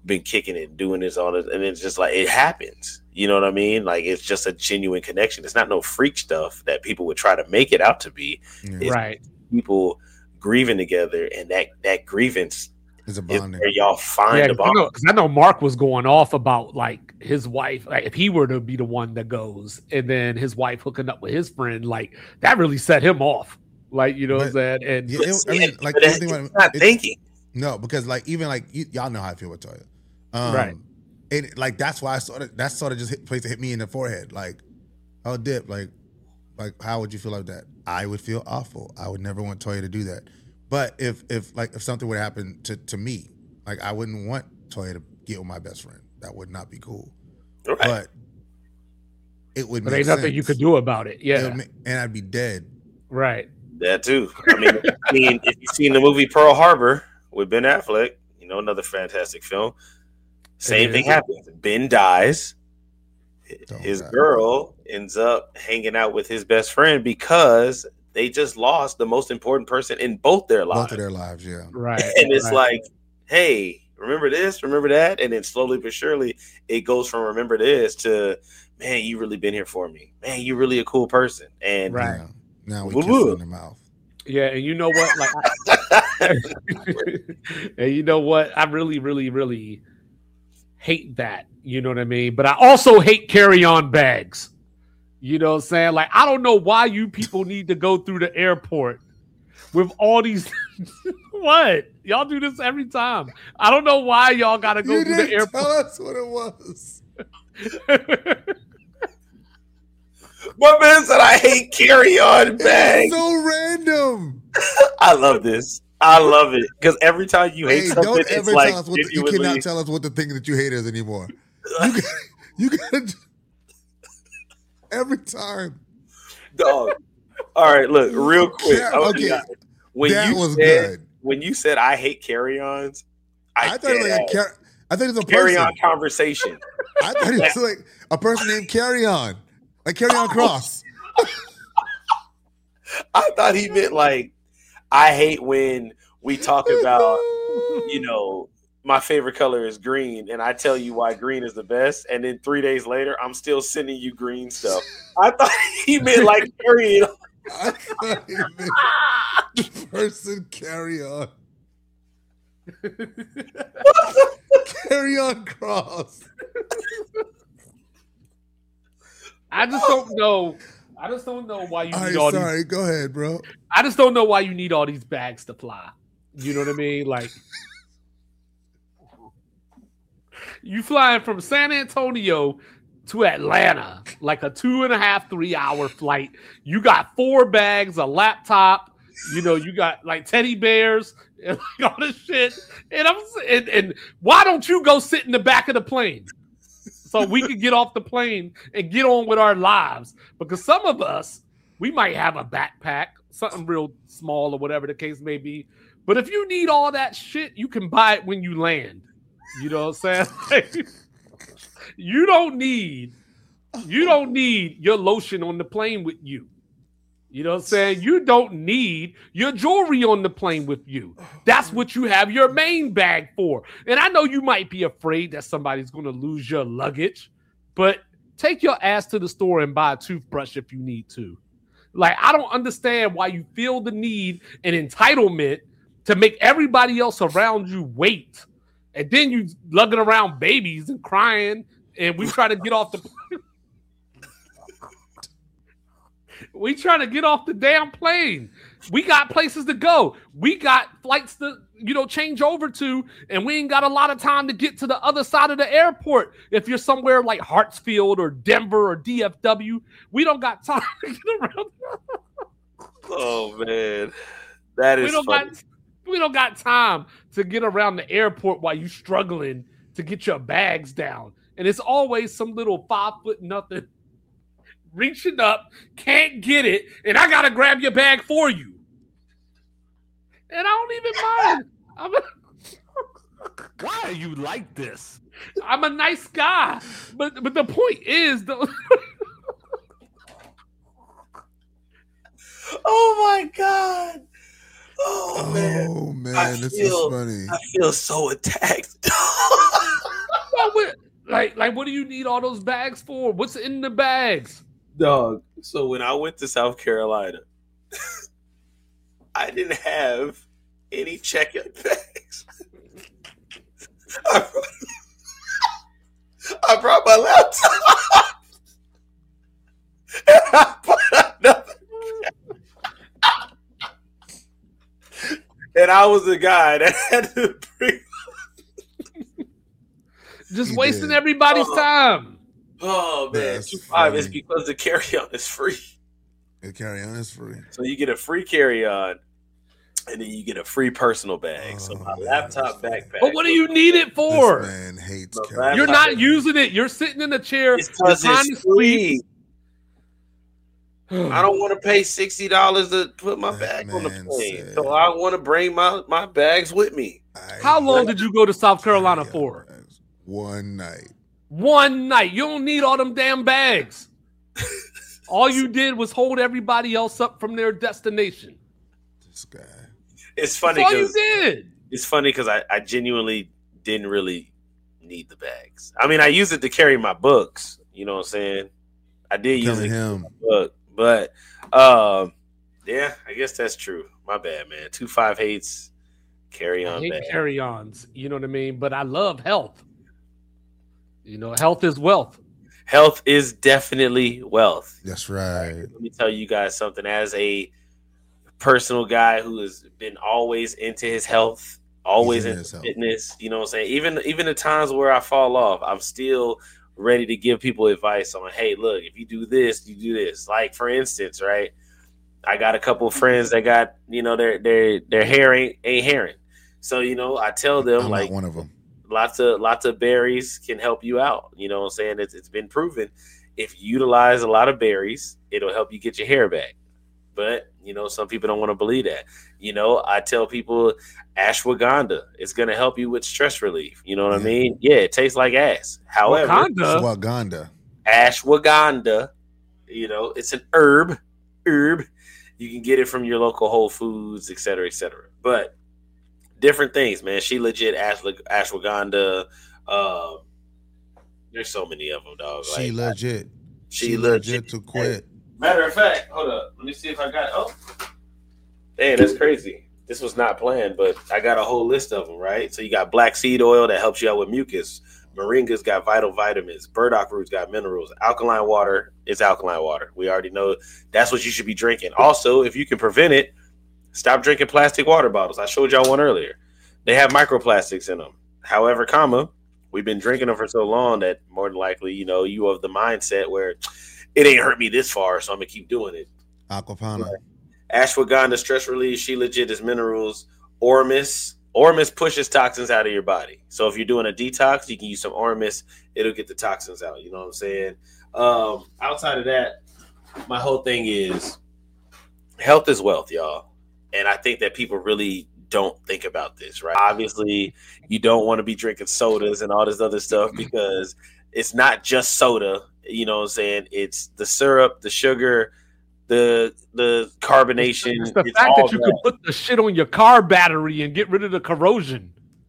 been kicking it, doing this, all this, and it's just like it happens. You know what I mean? Like it's just a genuine connection. It's not no freak stuff that people would try to make it out to be. Yeah. Right. People grieving together, and that that grievance It's a is bonding. where y'all find Yeah, the 'cause I bond. know, 'cause I know Mark was going off about like his wife, like if he were to be the one that goes, and then his wife hooking up with his friend, like that really set him off. Like you know what I'm saying? And Yeah, it, I mean, like But the it's thing about- not it- thinking. No, because like even like you, y'all know how I feel with Toya. Um, Right. It like that's why I sort of that sort of just hit place to hit me in the forehead. Like, oh dip, like like how would you feel like that? I would feel awful. I would never want Toya to do that. But if if like if something would happen to, to me, like I wouldn't want Toya to get with my best friend. That would not be cool. Right. But it would but make ain't nothing sense. you could do about it. It Yeah. would make- and I'd be dead. Right. That too. I mean, if you've seen, if you've seen the movie Pearl Harbor with Ben Affleck, you know, another fantastic film. Same It thing is. happens. Ben dies. Oh, His God. girl ends up hanging out with his best friend because they just lost the most important person in both their lives. Both of their lives, yeah. Right. And it's right. like, hey, remember this, remember that, and then slowly but surely it goes from remember this to, man, you really been here for me. Man, you really a cool person. And Right. Yeah. Now we Woo kiss woo. in the mouth. Yeah, and you know what? Like, I, and you know what? I really, really, really hate that. You know what I mean? But I also hate carry-on bags. You know what I'm saying? Like, I don't know why you people need to go through the airport with all these. What? Y'all do this every time. I don't know why y'all got to go You through the didn't airport. tell us what it was. my man said, I hate carry-on bags. It's so random. I love this. I love it because every time you hate Hey, something, don't it's ever like tell us what the, you genuinely- cannot tell us what the thing that you hate is anymore. You got, you got every time. dog. All right, look, real quick. Yeah, I was okay, just- when that you was said, good. When you said I hate carry-ons, I, I thought it was like a car- I thought it was a person. carry-on conversation. I thought it was like a person named Carry On, like Carry On Cross. I thought he meant like I hate when we talk about, you know, my favorite color is green, and I tell you why green is the best, and then three days later, I'm still sending you green stuff. I thought he meant like carrying. I thought he meant the person Carry On. Carry On Cross. I just don't know. I just don't know why you All need right, all these. sorry. Go ahead, bro. I just don't know why you need all these bags to fly. You know what I mean? Like, you flying from San Antonio to Atlanta, like a two and a half, three hour flight. You got four bags, a laptop. You know, you got like teddy bears and like all this shit. And I'm and, and why don't you go sit in the back of the plane so we can get off the plane and get on with our lives? Because some of us, we might have a backpack, something real small or whatever the case may be. But if you need all that shit, you can buy it when you land. You know what I'm saying? Like, you don't need, you don't need your lotion on the plane with you. You know what I'm saying? You don't need your jewelry on the plane with you. That's what you have your main bag for. And I know you might be afraid that somebody's going to lose your luggage, but take your ass to the store and buy a toothbrush if you need to. Like, I don't understand why you feel the need and entitlement to make everybody else around you wait. And then you lugging around babies and crying, and we try to get off the we trying to get off the damn plane. We got places to go. We got flights to, you know, change over to, and we ain't got a lot of time to get to the other side of the airport. If you're somewhere like Hartsfield or Denver or D F W, we don't got time to get around. Oh man, that is We don't funny. got we don't got time to get around the airport while you struggling to get your bags down. And it's always some little five foot nothing reaching up, can't get it, and I gotta grab your bag for you. And I don't even mind. I'm a, Why are you like this? I'm a nice guy. But but the point is the Oh my god. Oh man. Oh man, I this feel- is funny. I feel so attacked. What would like like what do you need all those bags for? What's in the bags? Dog. So when I went to South Carolina, I didn't have any checkout bags. I brought, I brought my laptop and I put another. And I was the guy that had to bring. Just He wasting did. everybody's Oh. time. Oh man, That's two five is funny. because the carry-on is free. The carry on is free. So you get a free carry-on, and then you get a free personal bag. so Oh, my man, laptop But that's backpack. what do you need it for? This man hates No, carry You're on. not using it. You're sitting in a chair. It's You're because trying to it's sleep. free. I don't want to pay sixty dollars to put my That bag on the man plane. said- So I want to bring my, my bags with me. I How long hate did you go to South Carolina carry-on for? bags. One night. One night. You don't need all them damn bags. All you did was hold everybody else up from their destination. This guy. It's That's funny all you because did. it's funny because I, I genuinely didn't really need the bags. I mean, I use it to carry my books. You know what I'm saying? I did use Telling it him. book, but um, yeah, I guess that's true. My bad, man. Two five hates carry I on hate bag. carry-ons. You know what I mean? But I love health. You know, health is wealth. Health is definitely wealth. That's right. Let me tell you guys something. As a personal guy who has been always into his health, always He's in into his health. fitness, you know what I'm saying? Even even the times where I fall off, I'm still ready to give people advice on, hey, look, if you do this, you do this. Like for instance, right? I got a couple of friends that got, you know, their their their hair ain't, ain't hairing. So, you know, I tell them I'm like not one of them. lots of lots of berries can help you out. You know what I'm saying? It's, it's been proven. If you utilize a lot of berries, it'll help you get your hair back. But, you know, some people don't want to believe that. You know, I tell people ashwagandha is going to help you with stress relief. You know what I Yeah. mean? Yeah, it tastes like ass. However, Wakanda. Swaganda. ashwagandha, you know, it's an herb. Herb. You can get it from your local Whole Foods, et cetera, et cetera. But different things, man. She legit ashwa- ashwagandha. Uh, there's so many of them, dog. She Like, legit. she She legit. legit to quit. Matter of fact, hold up. Let me see if I got. Oh, dang, that's crazy. This was not planned, but I got a whole list of them, right? So you got black seed oil that helps you out with mucus. Moringa's got vital vitamins. Burdock roots got minerals. Alkaline water is alkaline water. We already know that's what you should be drinking. Also, if you can prevent it, stop drinking plastic water bottles. I showed y'all one earlier. They have microplastics in them. However, comma, we've been drinking them for so long that more than likely, you know, you have the mindset where it ain't hurt me this far, so I'm going to keep doing it. Aquapana. Ashwagandha, stress relief, she legit is minerals. Ormus. Ormus pushes toxins out of your body. So if you're doing a detox, you can use some Ormus. It'll get the toxins out. You know what I'm saying? Um, outside of that, my whole thing is health is wealth, y'all. And I think that people really don't think about this, right? Obviously, you don't want to be drinking sodas and all this other stuff because it's not just soda. You know what I'm saying? It's the syrup, the sugar, the the carbonation. It's the it's fact all that you could put the shit on your car battery and get rid of the corrosion.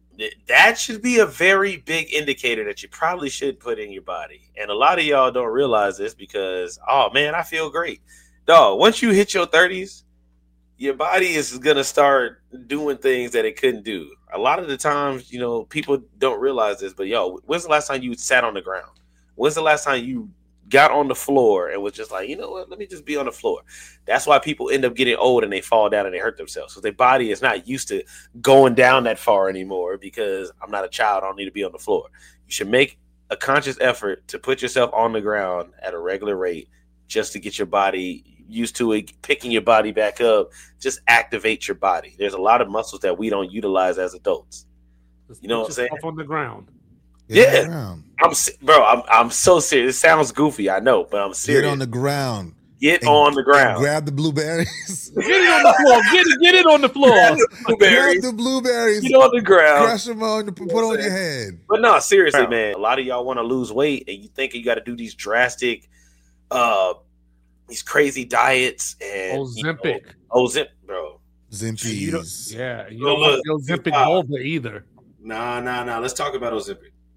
That should be a very big indicator that you probably should put in your body. And a lot of y'all don't realize this because, oh man, I feel great. Dog, once you hit your thirties, your body is going to start doing things that it couldn't do. A lot of the times, you know, people don't realize this, but yo, when's the last time you sat on the ground? When's the last time you got on the floor and was just like, you know what, let me just be on the floor? That's why people end up getting old and they fall down and they hurt themselves. So their body is not used to going down that far anymore because I'm not a child. I don't need to be on the floor. You should make a conscious effort to put yourself on the ground at a regular rate just to get your body used to it, picking your body back up. Just activate your body. There's a lot of muscles that we don't utilize as adults. Just You know put what I'm saying? yourself on the ground. Get Yeah. on the ground. I'm se- bro. I'm I'm so serious. It sounds goofy, I know, but I'm serious. Get on the ground. Get And on the ground. Grab the blueberries. Get it on the floor. Get it, get it on the floor. Grab Blueberries. the blueberries. Get on the ground. Crush them on. Put on your head. But no, seriously, man. A lot of y'all want to lose weight, and you think you got to do these drastic, uh, these crazy diets and Ozempic. You know, Ozempic, bro. Zimpies. You don't, yeah, you Well, don't want look, the Ozempic uh, vulva either. Nah, nah, nah. Let's talk about Ozempic.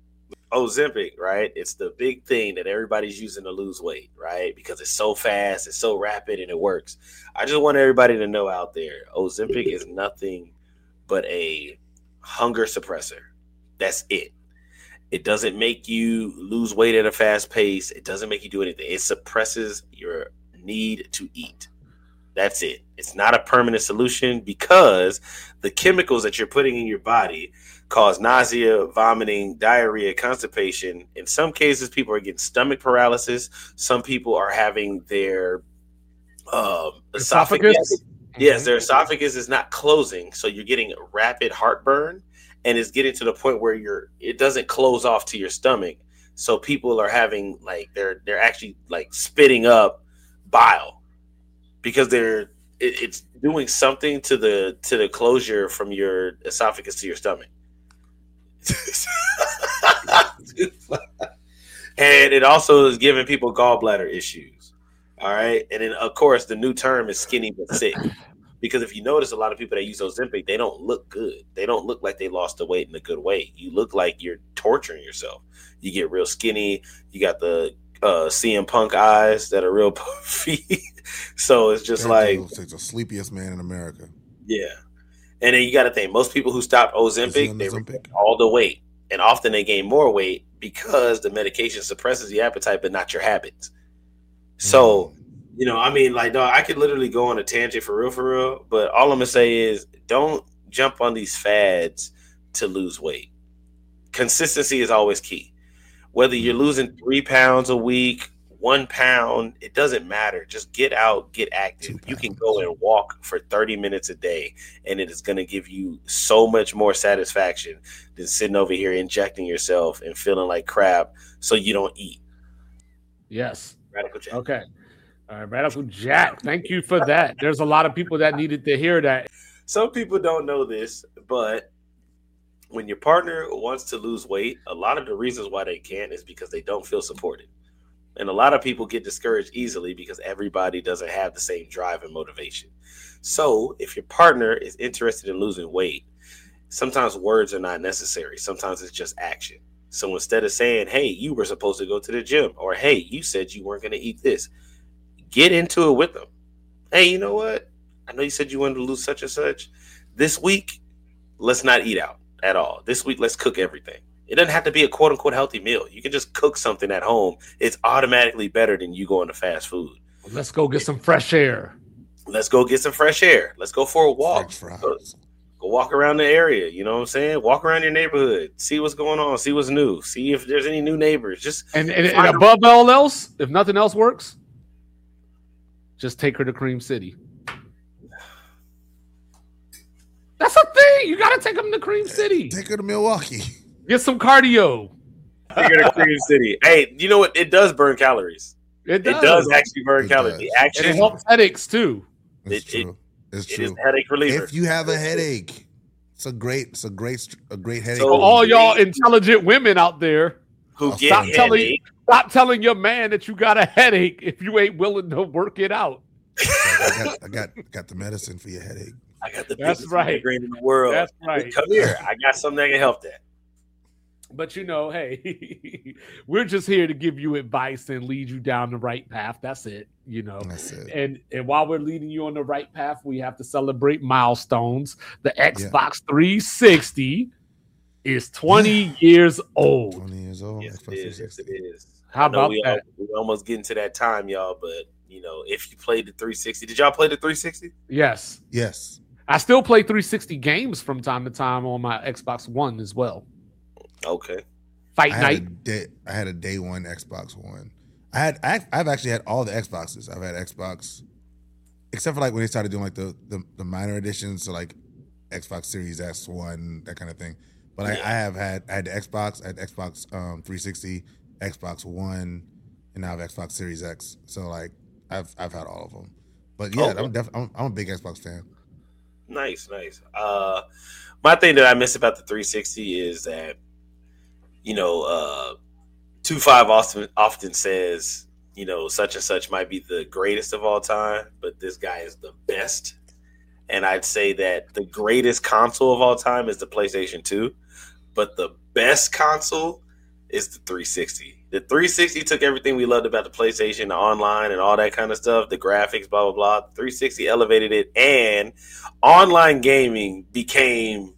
Ozempic, right? It's the big thing that everybody's using to lose weight, right? Because it's so fast, it's so rapid, and it works. I just want everybody to know out there, Ozempic is nothing but a hunger suppressor. That's it. It doesn't make you lose weight at a fast pace. It doesn't make you do anything. It suppresses your need to eat. That's it. It's not a permanent solution because the chemicals that you're putting in your body cause nausea, vomiting, diarrhea, constipation. In some cases, people are getting stomach paralysis. Some people are having their um, esophagus. esophagus. Yes, their esophagus is not closing, so you're getting rapid heartburn, and it's getting to the point where you're it doesn't close off to your stomach. So people are having like they're they're actually like spitting up bile because they're it, it's doing something to the to the closure from your esophagus to your stomach. And it also is giving people gallbladder issues. All right. And then, of course, the new term is skinny but sick. Because if you notice, a lot of people that use Ozempic, they don't look good. They don't look like they lost the weight in a good way. You look like you're torturing yourself. You get real skinny. You got the uh, C M Punk eyes that are real puffy. So it's just that like it's the sleepiest man in America. Yeah. And then you got to think, most people who stop Ozempic, they regain all the weight. And often they gain more weight because the medication suppresses the appetite, but not your habits. So, you know, I mean, like, dog, I could literally go on a tangent for real, for real. But all I'm going to say is don't jump on these fads to lose weight. Consistency is always key. Whether you're losing three pounds a week, one pound, it doesn't matter. Just get out, get active. You can go and walk for thirty minutes a day, and it is going to give you so much more satisfaction than sitting over here injecting yourself and feeling like crap so you don't eat. Yes. Radical Jack. Okay. All right, Radical Jack. Thank you for that. There's a lot of people that needed to hear that. Some people don't know this, but when your partner wants to lose weight, a lot of the reasons why they can't is because they don't feel supported. And a lot of people get discouraged easily because everybody doesn't have the same drive and motivation. So if your partner is interested in losing weight, sometimes words are not necessary. Sometimes it's just action. So instead of saying, hey, you were supposed to go to the gym, or hey, you said you weren't going to eat this, get into it with them. Hey, you know what? I know you said you wanted to lose such and such. This week, let's not eat out at all. This week, let's cook everything. It doesn't have to be a quote unquote healthy meal. You can just cook something at home. It's automatically better than you going to fast food. Let's go get some fresh air. Let's go get some fresh air. Let's go for a walk. Go, go walk around the area. You know what I'm saying? Walk around your neighborhood. See what's going on. See what's new. See if there's any new neighbors. Just and, and, and above all else, if nothing else works, just take her to Cream City. That's a thing. You got to take them to Cream City. Take her to Milwaukee. Get some cardio. Take her to Cream City. Hey, you know what? It does burn calories. It does, it does actually burn it calories. Does. The action, and it helps headaches too. It's it, true. It's it true. is a headache reliever. If you have a headache, it's a great, it's a great, a great headache. So all y'all intelligent women out there who get stop headache, telling stop telling your man that you got a headache if you ain't willing to work it out. I got, I got, got the medicine for your headache. I got the That's biggest right. migraine in the world. That's right. Come here. I got something that can help that. But you know, hey, we're just here to give you advice and lead you down the right path. That's it, you know. That's it. And and while we're leading you on the right path, we have to celebrate milestones. The Xbox yeah. three sixty is twenty years old. twenty years old. Yes, it is. Yes, it is. How about we that? All, we're almost getting to that time, y'all. But you know, if you played the three sixty, did y'all play the three sixty? Yes. Yes. I still play three sixty games from time to time on my Xbox One as well. Okay. Fight I Night. Had a day, I had a day one Xbox One. I had I, I've actually had all the Xboxes. I've had Xbox, except for like when they started doing like the the, the minor editions, so like Xbox Series S one, that kind of thing. But yeah. I, I have had I had the Xbox, I had Xbox um, three sixty, Xbox One, and now I have Xbox Series X. So like I've I've had all of them. But yeah, okay. I'm definitely I'm, I'm a big Xbox fan. Nice, nice. Uh, my thing that I miss about the three sixty is that, you know, uh, two five often often says, you know, such and such might be the greatest of all time, but this guy is the best. And I'd say that the greatest console of all time is the PlayStation two, but the best console is the three sixty. The three sixty took everything we loved about the PlayStation, the online, and all that kind of stuff, the graphics, blah, blah, blah. three sixty elevated it, and online gaming became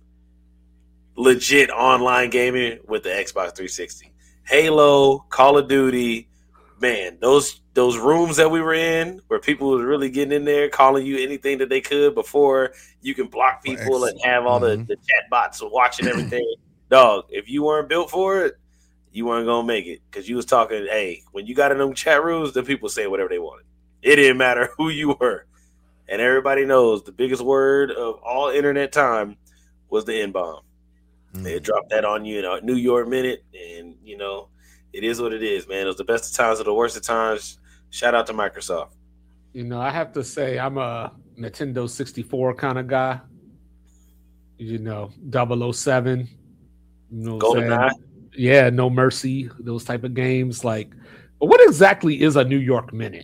legit online gaming with the Xbox three sixty. Halo, Call of Duty, man, those those rooms that we were in where people was really getting in there, calling you anything that they could before you can block people and have all mm-hmm. the, the chat bots watching everything. Dog, if you weren't built for it, you weren't gonna make it because you was talking. Hey, when you got in them chat rooms, the people say whatever they wanted. It didn't matter who you were, and everybody knows the biggest word of all internet time was the N-bomb. Mm. They dropped that on you in a New York minute, and you know it is what it is, man. It was the best of times or the worst of times. Shout out to Microsoft. You know, I have to say I'm a Nintendo sixty-four kind of guy. You know, double oh seven. You know, GoldenEye. Yeah, No Mercy, those type of games. Like, but what exactly is a New York minute?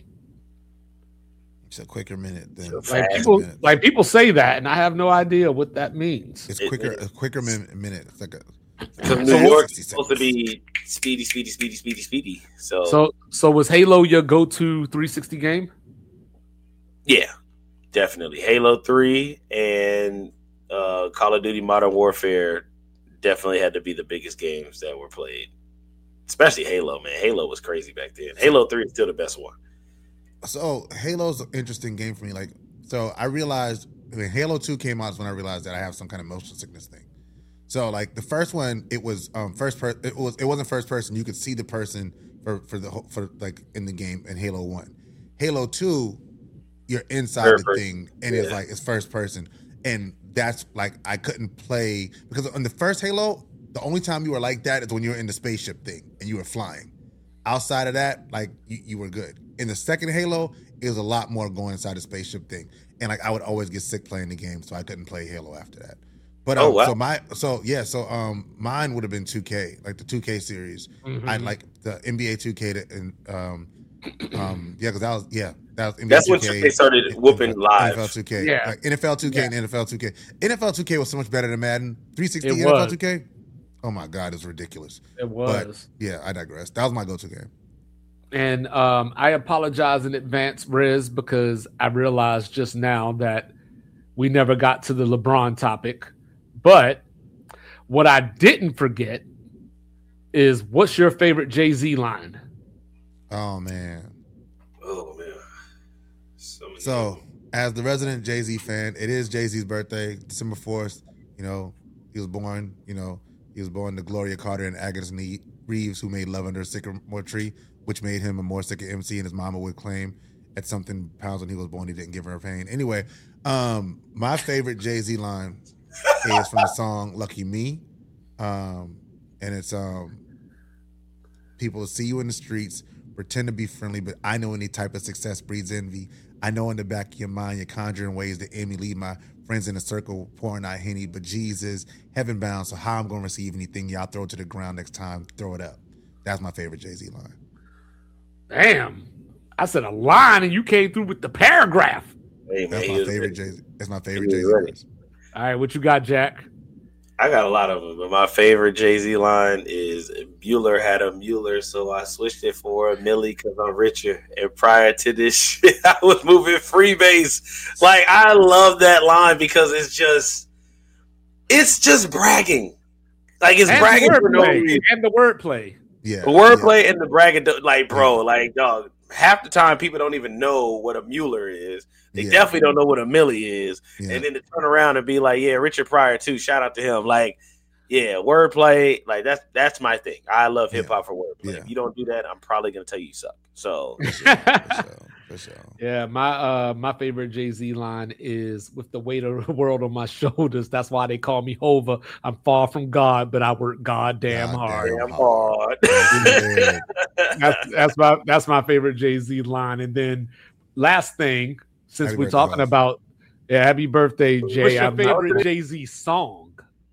It's a quicker minute than like people. Minute. Like people say that, and I have no idea what that means. It's quicker, it, it, a quicker min- minute. It's like a. Because New York is supposed to be speedy, speedy, speedy, speedy, speedy. So, so, so was Halo your go-to three sixty game? Yeah, definitely. Halo three and uh, Call of Duty Modern Warfare definitely had to be the biggest games that were played. Especially Halo, man. Halo was crazy back then. Halo three is still the best one. So Halo's an interesting game for me. Like, so I realized when Halo two came out is when I realized that I have some kind of motion sickness thing. So like the first one, it was um, first person. It was it wasn't first person. You could see the person for for the for like in the game in Halo one. Halo two, you're inside third the person. thing, and yeah. it's like it's first person, and that's like I couldn't play because on the first Halo, the only time you were like that is when you were in the spaceship thing and you were flying. Outside of that, like you, you were good. In the second Halo, it was a lot more going inside the spaceship thing, and like I would always get sick playing the game, so I couldn't play Halo after that. But um, oh, wow. so my so yeah so um mine would have been two K, like the two K series. Mm-hmm. I like the N B A two K to, and um um yeah because that was yeah that was N B A that's when they started whooping N F L, live. N F L two K, yeah, like N F L two K yeah. and N F L two K. N F L two K was so much better than Madden three sixty. N F L two K. Oh my god, it's ridiculous. It was. But, yeah, I digress. That was my go-to game. And um, I apologize in advance, Riz, because I realized just now that we never got to the LeBron topic. But what I didn't forget is what's your favorite Jay-Z line? Oh, man. Oh, man. So, so as the resident Jay-Z fan, it is Jay-Z's birthday, December fourth. You know, he was born, you know, he was born to Gloria Carter and Agnes Reeves, who made Love Under a Sycamore Tree, which made him a more sicker M C, and his mama would claim at something pounds when he was born he didn't give her pain. Anyway, um, my favorite Jay-Z line is from the song Lucky Me. Um, and it's um, people see you in the streets, pretend to be friendly, but I know any type of success breeds envy. I know in the back of your mind you're conjuring ways to Amy lead my friends in a circle, pouring out Henny, but Jesus, heaven bound, so how I'm going to receive anything y'all throw to the ground next time, throw it up. That's my favorite Jay-Z line. Damn. I said a line and you came through with the paragraph. Hey, man, That's my favorite Jay-Z. That's my favorite Jay-Z line. All right, what you got, Jack? I got a lot of them, but my favorite Jay-Z line is Bueller had a Mueller, so I switched it for a Millie because I'm richer. And prior to this shit, I was moving freebase. Like, I love that line because it's just, it's just bragging. Like, it's and bragging for no reason. And the wordplay. Yeah. The wordplay yeah. and the bragging, like, bro, like, dog, half the time people don't even know what a Mueller is. They yeah. definitely don't know what a Millie is. Yeah. And then to turn around and be like, yeah, Richard Pryor too. Shout out to him. Like, yeah, wordplay. Like that's that's my thing. I love hip hop yeah. for wordplay. Yeah. If you don't do that, I'm probably gonna tell you you suck. So for sure, for sure, for sure. Yeah, my uh my favorite Jay-Z line is with the weight of the world on my shoulders. That's why they call me Hova. I'm far from God, but I work goddamn God hard. Damn hard. that's that's my that's my favorite Jay-Z line. And then last thing. Since happy we're talking guys. about, yeah, happy birthday, Jay. What's your I'm favorite Jay-Z song?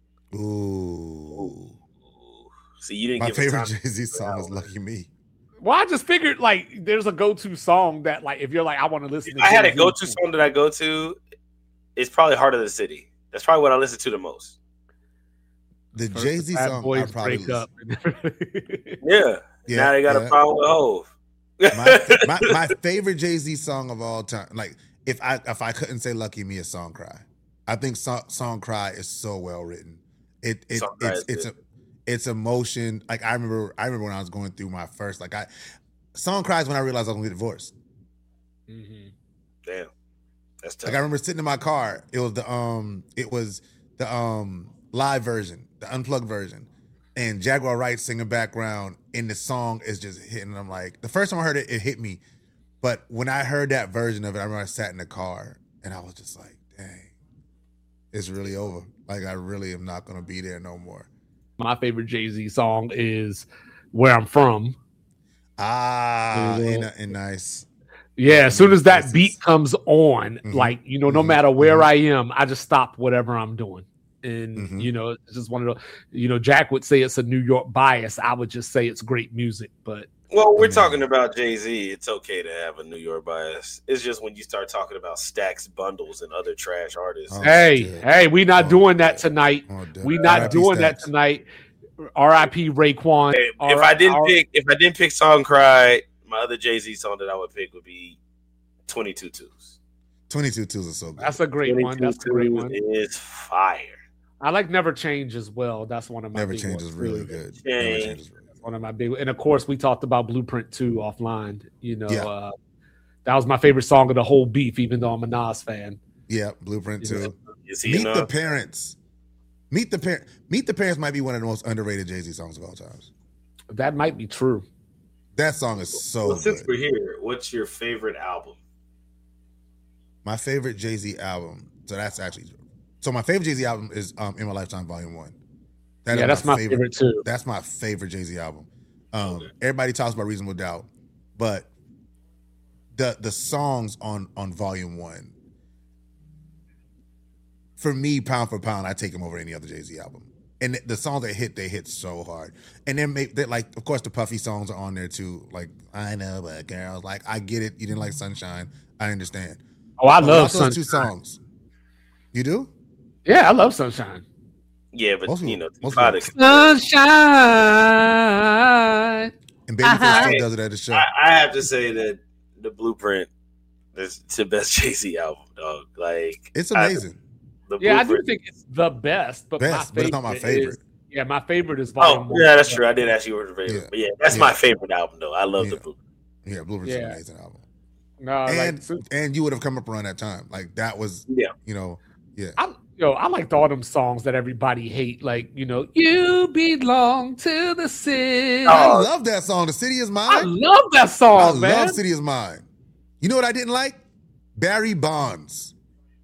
Ooh. See, you didn't My give favorite Jay-Z song is Lucky Me. Well, I just figured, like, there's a go-to song that, like, if you're like, I want to listen if to I Jay-Z had a go-to song that I go to, it's probably Heart of the City. That's probably what I listen to the most. The First Jay Z Bad song I Boys probably break listen- up. Yeah. Yeah, now they got yeah. a problem with Hov. my, my my favorite Jay Z song of all time. Like if I if I couldn't say "Lucky Me," is "Song Cry." I think "Song, Song Cry" is so well written. It it Song Cry it's is it's a good. it's emotion. Like I remember I remember when I was going through my first like I "Song Cry" is when I realized I was gonna get divorced. Mhm. Damn. That's tough. Like I remember sitting in my car. It was the um it was the um live version, the unplugged version. And Jaguar Wright singing background, and the song is just hitting. I'm like, the first time I heard it, it hit me. But when I heard that version of it, I remember I sat in the car and I was just like, dang, it's really over. Like, I really am not going to be there no more. My favorite Jay-Z song is Where I'm From. Ah, Yeah. ain't nothing nice. Yeah, as soon as that Places. beat comes on, Mhm. like, you know, no Mhm. matter where Mhm. I am, I just stop whatever I'm doing. And, Mhm. you know, it's just one of those, you know, Jack would say it's a New York bias. I would just say it's great music. But Well, we're I mean- talking about Jay-Z. It's okay to have a New York bias. It's just when you start talking about Stax Bundles and other trash artists. Oh, hey, shit. hey, we not Oh, doing that shit. tonight. Oh, damn. We not R I P doing that Stacks. tonight. R I P Raekwon. If R- I didn't R- pick, if I didn't pick "Song Cry," my other Jay-Z song that I would pick would be twenty-two twos. twenty-two twos are so good. That's a great one. That's a great one. Is fire. I like Never Change as well. That's one of my Never big changes ones. really Really good. Change. Never changes really good. One of my big, and of course we talked about Blueprint two offline. You know, Yeah. uh, that was my favorite song of the whole beef. Even though I'm a Nas fan. Yeah, Blueprint Yeah. too. Is he Meet enough? the Parents. Meet the Parent. Meet the Parents might be one of the most underrated Jay Z songs of all times. That might be true. That song is so well, since good. we're here, what's your favorite album? My favorite Jay Z album. So that's actually so. My favorite Jay Z album is um, "In My Lifetime" Volume One. That Yeah, is that's my favorite too. That's my favorite Jay Z album. Um, Okay. Everybody talks about "Reasonable Doubt," but the the songs on on Volume One, for me, pound for pound, I take them over any other Jay Z album. And the songs that hit, they hit so hard. And then, they, they, like, of course, the Puffy songs are on there too. Like, I know, but girls, like, I get it. You didn't like Sunshine. I understand. Oh, I But love without those Sunshine. two songs. You do? Yeah, I love Sunshine. Yeah, but Most of you them- know, most of them- Tupac- Sunshine. And Babyface Uh-huh. still does it at the show. I, I have to say that the Blueprint is the best Jay Z album, dog. Like It's I- amazing. the Yeah, I do Blueprint- think it's the best, but Best, my but favorite it's not my favorite. Is, yeah, my favorite is Volume Oh, One. yeah, that's true. I did ask you what your favorite, Yeah. but yeah, that's Yeah. my favorite album, though. I love Yeah. the Blueprint. Yeah, Blueprint's Yeah. an amazing album. No, And like, so- and you would have come up around that time. Like that was, Yeah. you know, yeah. I, yo, I liked all them songs that everybody hate. Like, you know, you belong to the city. I Oh, love that song. The City Is I Mine. love that I song, man. love City Is Mine. You know what I didn't like? Barry Bonds.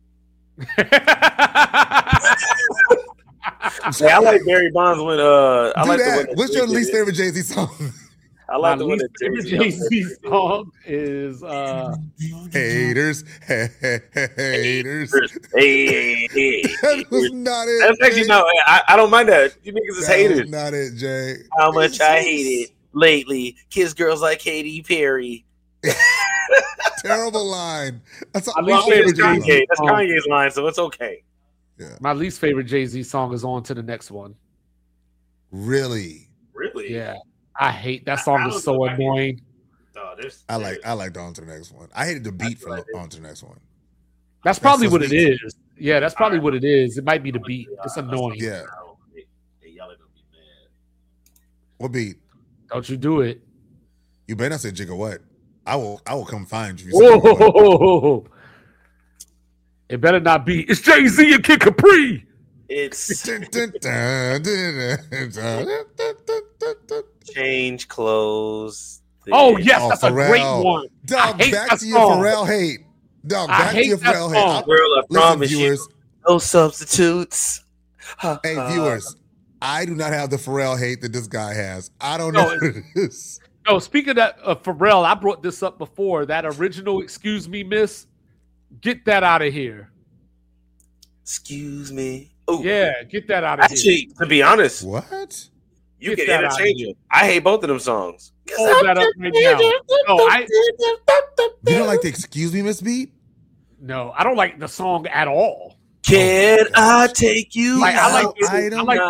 Yeah, I like Barry Bonds when uh, I Do like the that. one that What's your Jay-Z least did. favorite Jay Z song? I My like the one least that favorite Jay-Z Jay-Z song is uh Haters, haters. Hey, hey, hey. That was not it. That's actually Jay. no. I, I don't mind that. You niggas is That haters. was not it, Jay. How much I hate it lately. Kiss girls like Katy Perry. Terrible line. That's a My least awful favorite Jay-Z Kanye. line. That's Um, Kanye's line, so it's okay. my least favorite Jay-Z song is On to the Next One. Really? Really? Yeah. I hate that I- song I is don't so know if I can- annoying. No, there's, I like there's- I liked On to the Next One. I hated the beat for what I did. On to the Next One. That's probably those what it beats. is. Yeah, that's probably Alright. what it is. It might be the beat. It's annoying. Yeah. Hey, y'all are gonna be mad. What beat? Don't you do it. You better not say Jigga what. I will I will come find you. if you say Jigga What. Whoa! It better not be. It's Jay-Z and Kid Capri. It's Dun, dun, dun, dun, dun, dun, dun, dun, dun. change clothes. Oh yes, Oh, that's a great Pharrell. one. Dog, I hate back that to your song. Pharrell hate. Dog, I back to hate your that Pharrell song. hate. Girl, I Listen, promise viewers. you, no substitutes. Ha, Hey, ha. viewers. I do not have the Pharrell hate that this guy has. I don't No, know what it is. No, speaking of that, uh, Pharrell, I brought this up before. That original "Excuse Me, Miss," get that out of here. Excuse me. Ooh. Yeah, get that out of here. Actually, to be honest, What? you Get can that out of interchange here. them. I hate both of them songs. Hold that up right now. No, I You don't like the Excuse Me, Miss Beat? no, I don't like the song at all. Can Oh, I gosh. take you Like, I like out it. I Item. like tonight?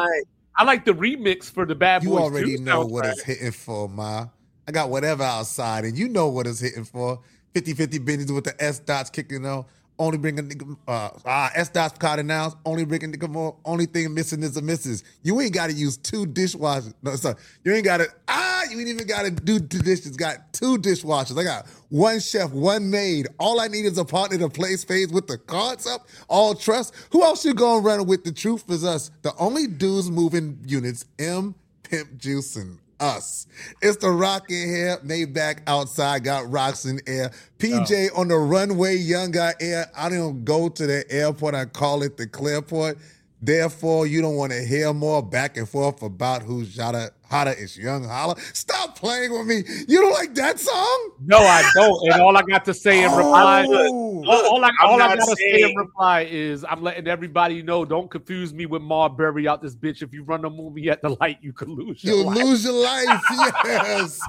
I like the remix for the Bad You Boys already two know what soundtrack. it's hitting for, ma. I got whatever outside, and you know what it's hitting for. fifty-fifty business with the S dots kicking on. Only bringing nigga, uh, ah, S dots caught announced. Only bringing nigga more. Only thing missing is a missus. You ain't got to use two dishwashers. No, sorry. You ain't got to, ah, you ain't even got to do two dishes. Got two dishwashers. I got one chef, one maid. All I need is a partner to play spades with the cards up. All trust. Who else you gonna run with? The truth is us. The only dudes moving units, M, Pimp Juice, and us. It's the rockin' hair, Maybach outside, got rocks in air. P J oh. on the runway, young guy air. I don't go to the airport, I call it the Clearport. Therefore, you don't want to hear more back and forth about who's hotter. Hotter is Young Holla. Stop playing with me. You don't like that song? No, I don't. And all I got to say in reply, Oh. all, all I, I'm all I not gotta say saying- in reply is I'm letting everybody know, don't confuse me with Marbury out this bitch. If you run a movie at the light, you could lose your You'll life. lose your life. Yes.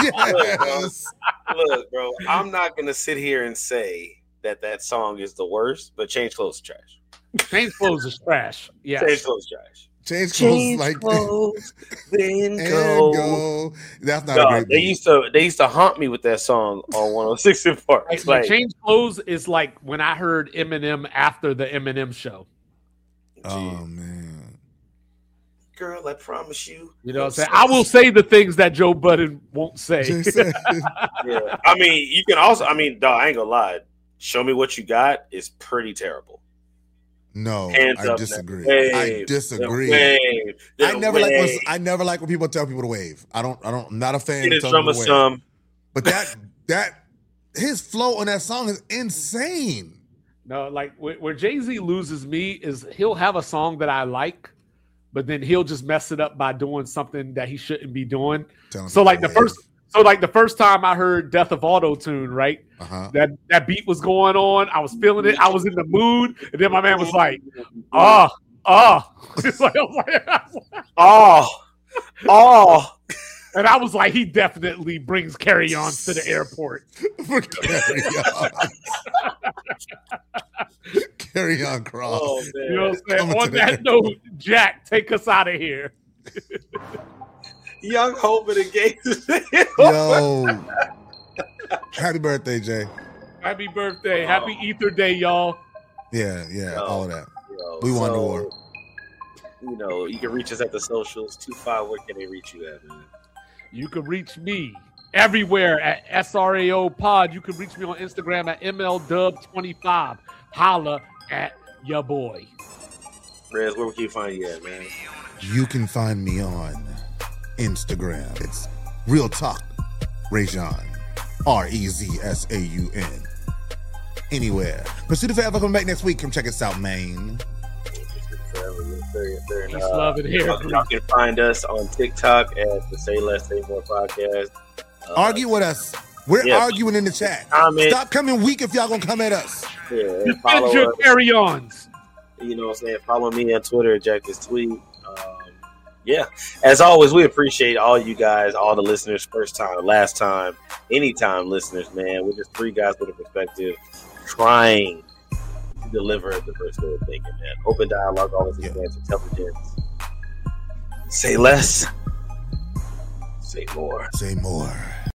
Yes. Look, bro, I'm not gonna sit here and say that that song is the worst, but Change Clothes is trash. Change Clothes is trash. Yeah. Change Clothes is trash. Change clothes Change like clothes, then and go. go. That's not Dog, a great they beat. used to they used to haunt me with that song on one oh six in Park. Like, Like, Change Clothes is like when I heard Eminem after the Eminem show. Oh man. girl, I promise you. You know what I'm saying? I will say the things that Joe Budden won't say. Just say- Yeah. I mean, you can also. I mean, dog, I ain't gonna lie. Show Me What You Got is pretty terrible. No, Hands I up, disagree. wave, I disagree. Wave, I never like when, wave. I never like when people tell people to wave. I don't. I don't. I'm not a fan Get of his telling drummer people to wave. some. But that that his flow on that song is insane. No, like where, where Jay-Z loses me is he'll have a song that I like, but then he'll just mess it up by doing something that he shouldn't be doing. Telling So people like to the wave. first so like the first time I heard Death of Auto-Tune, right? Uh-huh. That that beat was going on. I was feeling it. I was in the mood. And then my man was like, oh, oh. It's like, I was like, I was like- Oh, oh. and I was like, he definitely brings carry-ons to the airport. For carry on. Carry on, Cross. Oh man. You know what I'm saying? Coming On to the that airport. note, Jack, take us out of here. Young Hope in the game. Yo. Happy birthday, Jay. Happy birthday. Happy Ether Day, y'all. Yeah, yeah, Yo. all of that. Yo, We won the so, war. You know, you can reach us at the socials. Two five. Where can they reach you at, man? You can reach me everywhere at S R A O Pod. You can reach me on Instagram at M L Dub twenty-five. Holla at ya boy. Rez, where can you find you at, man? You can find me on Instagram. It's Real Talk Rajon. R E Z S A U N. Anywhere. Pursuit of Forever coming back next week. Come check us out, man. Peace, love, and hair. Y'all, y'all can find us on TikTok at the Say Less, Say More podcast. Uh, Argue with us. We're yeah. arguing in the chat. Comment. Stop coming weak if y'all gonna come at us. Yeah, and Defend follow your us. carry-ons. You know what I'm saying? Follow me on Twitter, Jack this tweet. Um, yeah. As always, we appreciate all you guys, all the listeners, first time, last time, anytime listeners, man. We're just three guys with a perspective trying to deliver the first way of thinking, man. Open dialogue, always Yeah. advance intelligence. Say less, say more. Say more.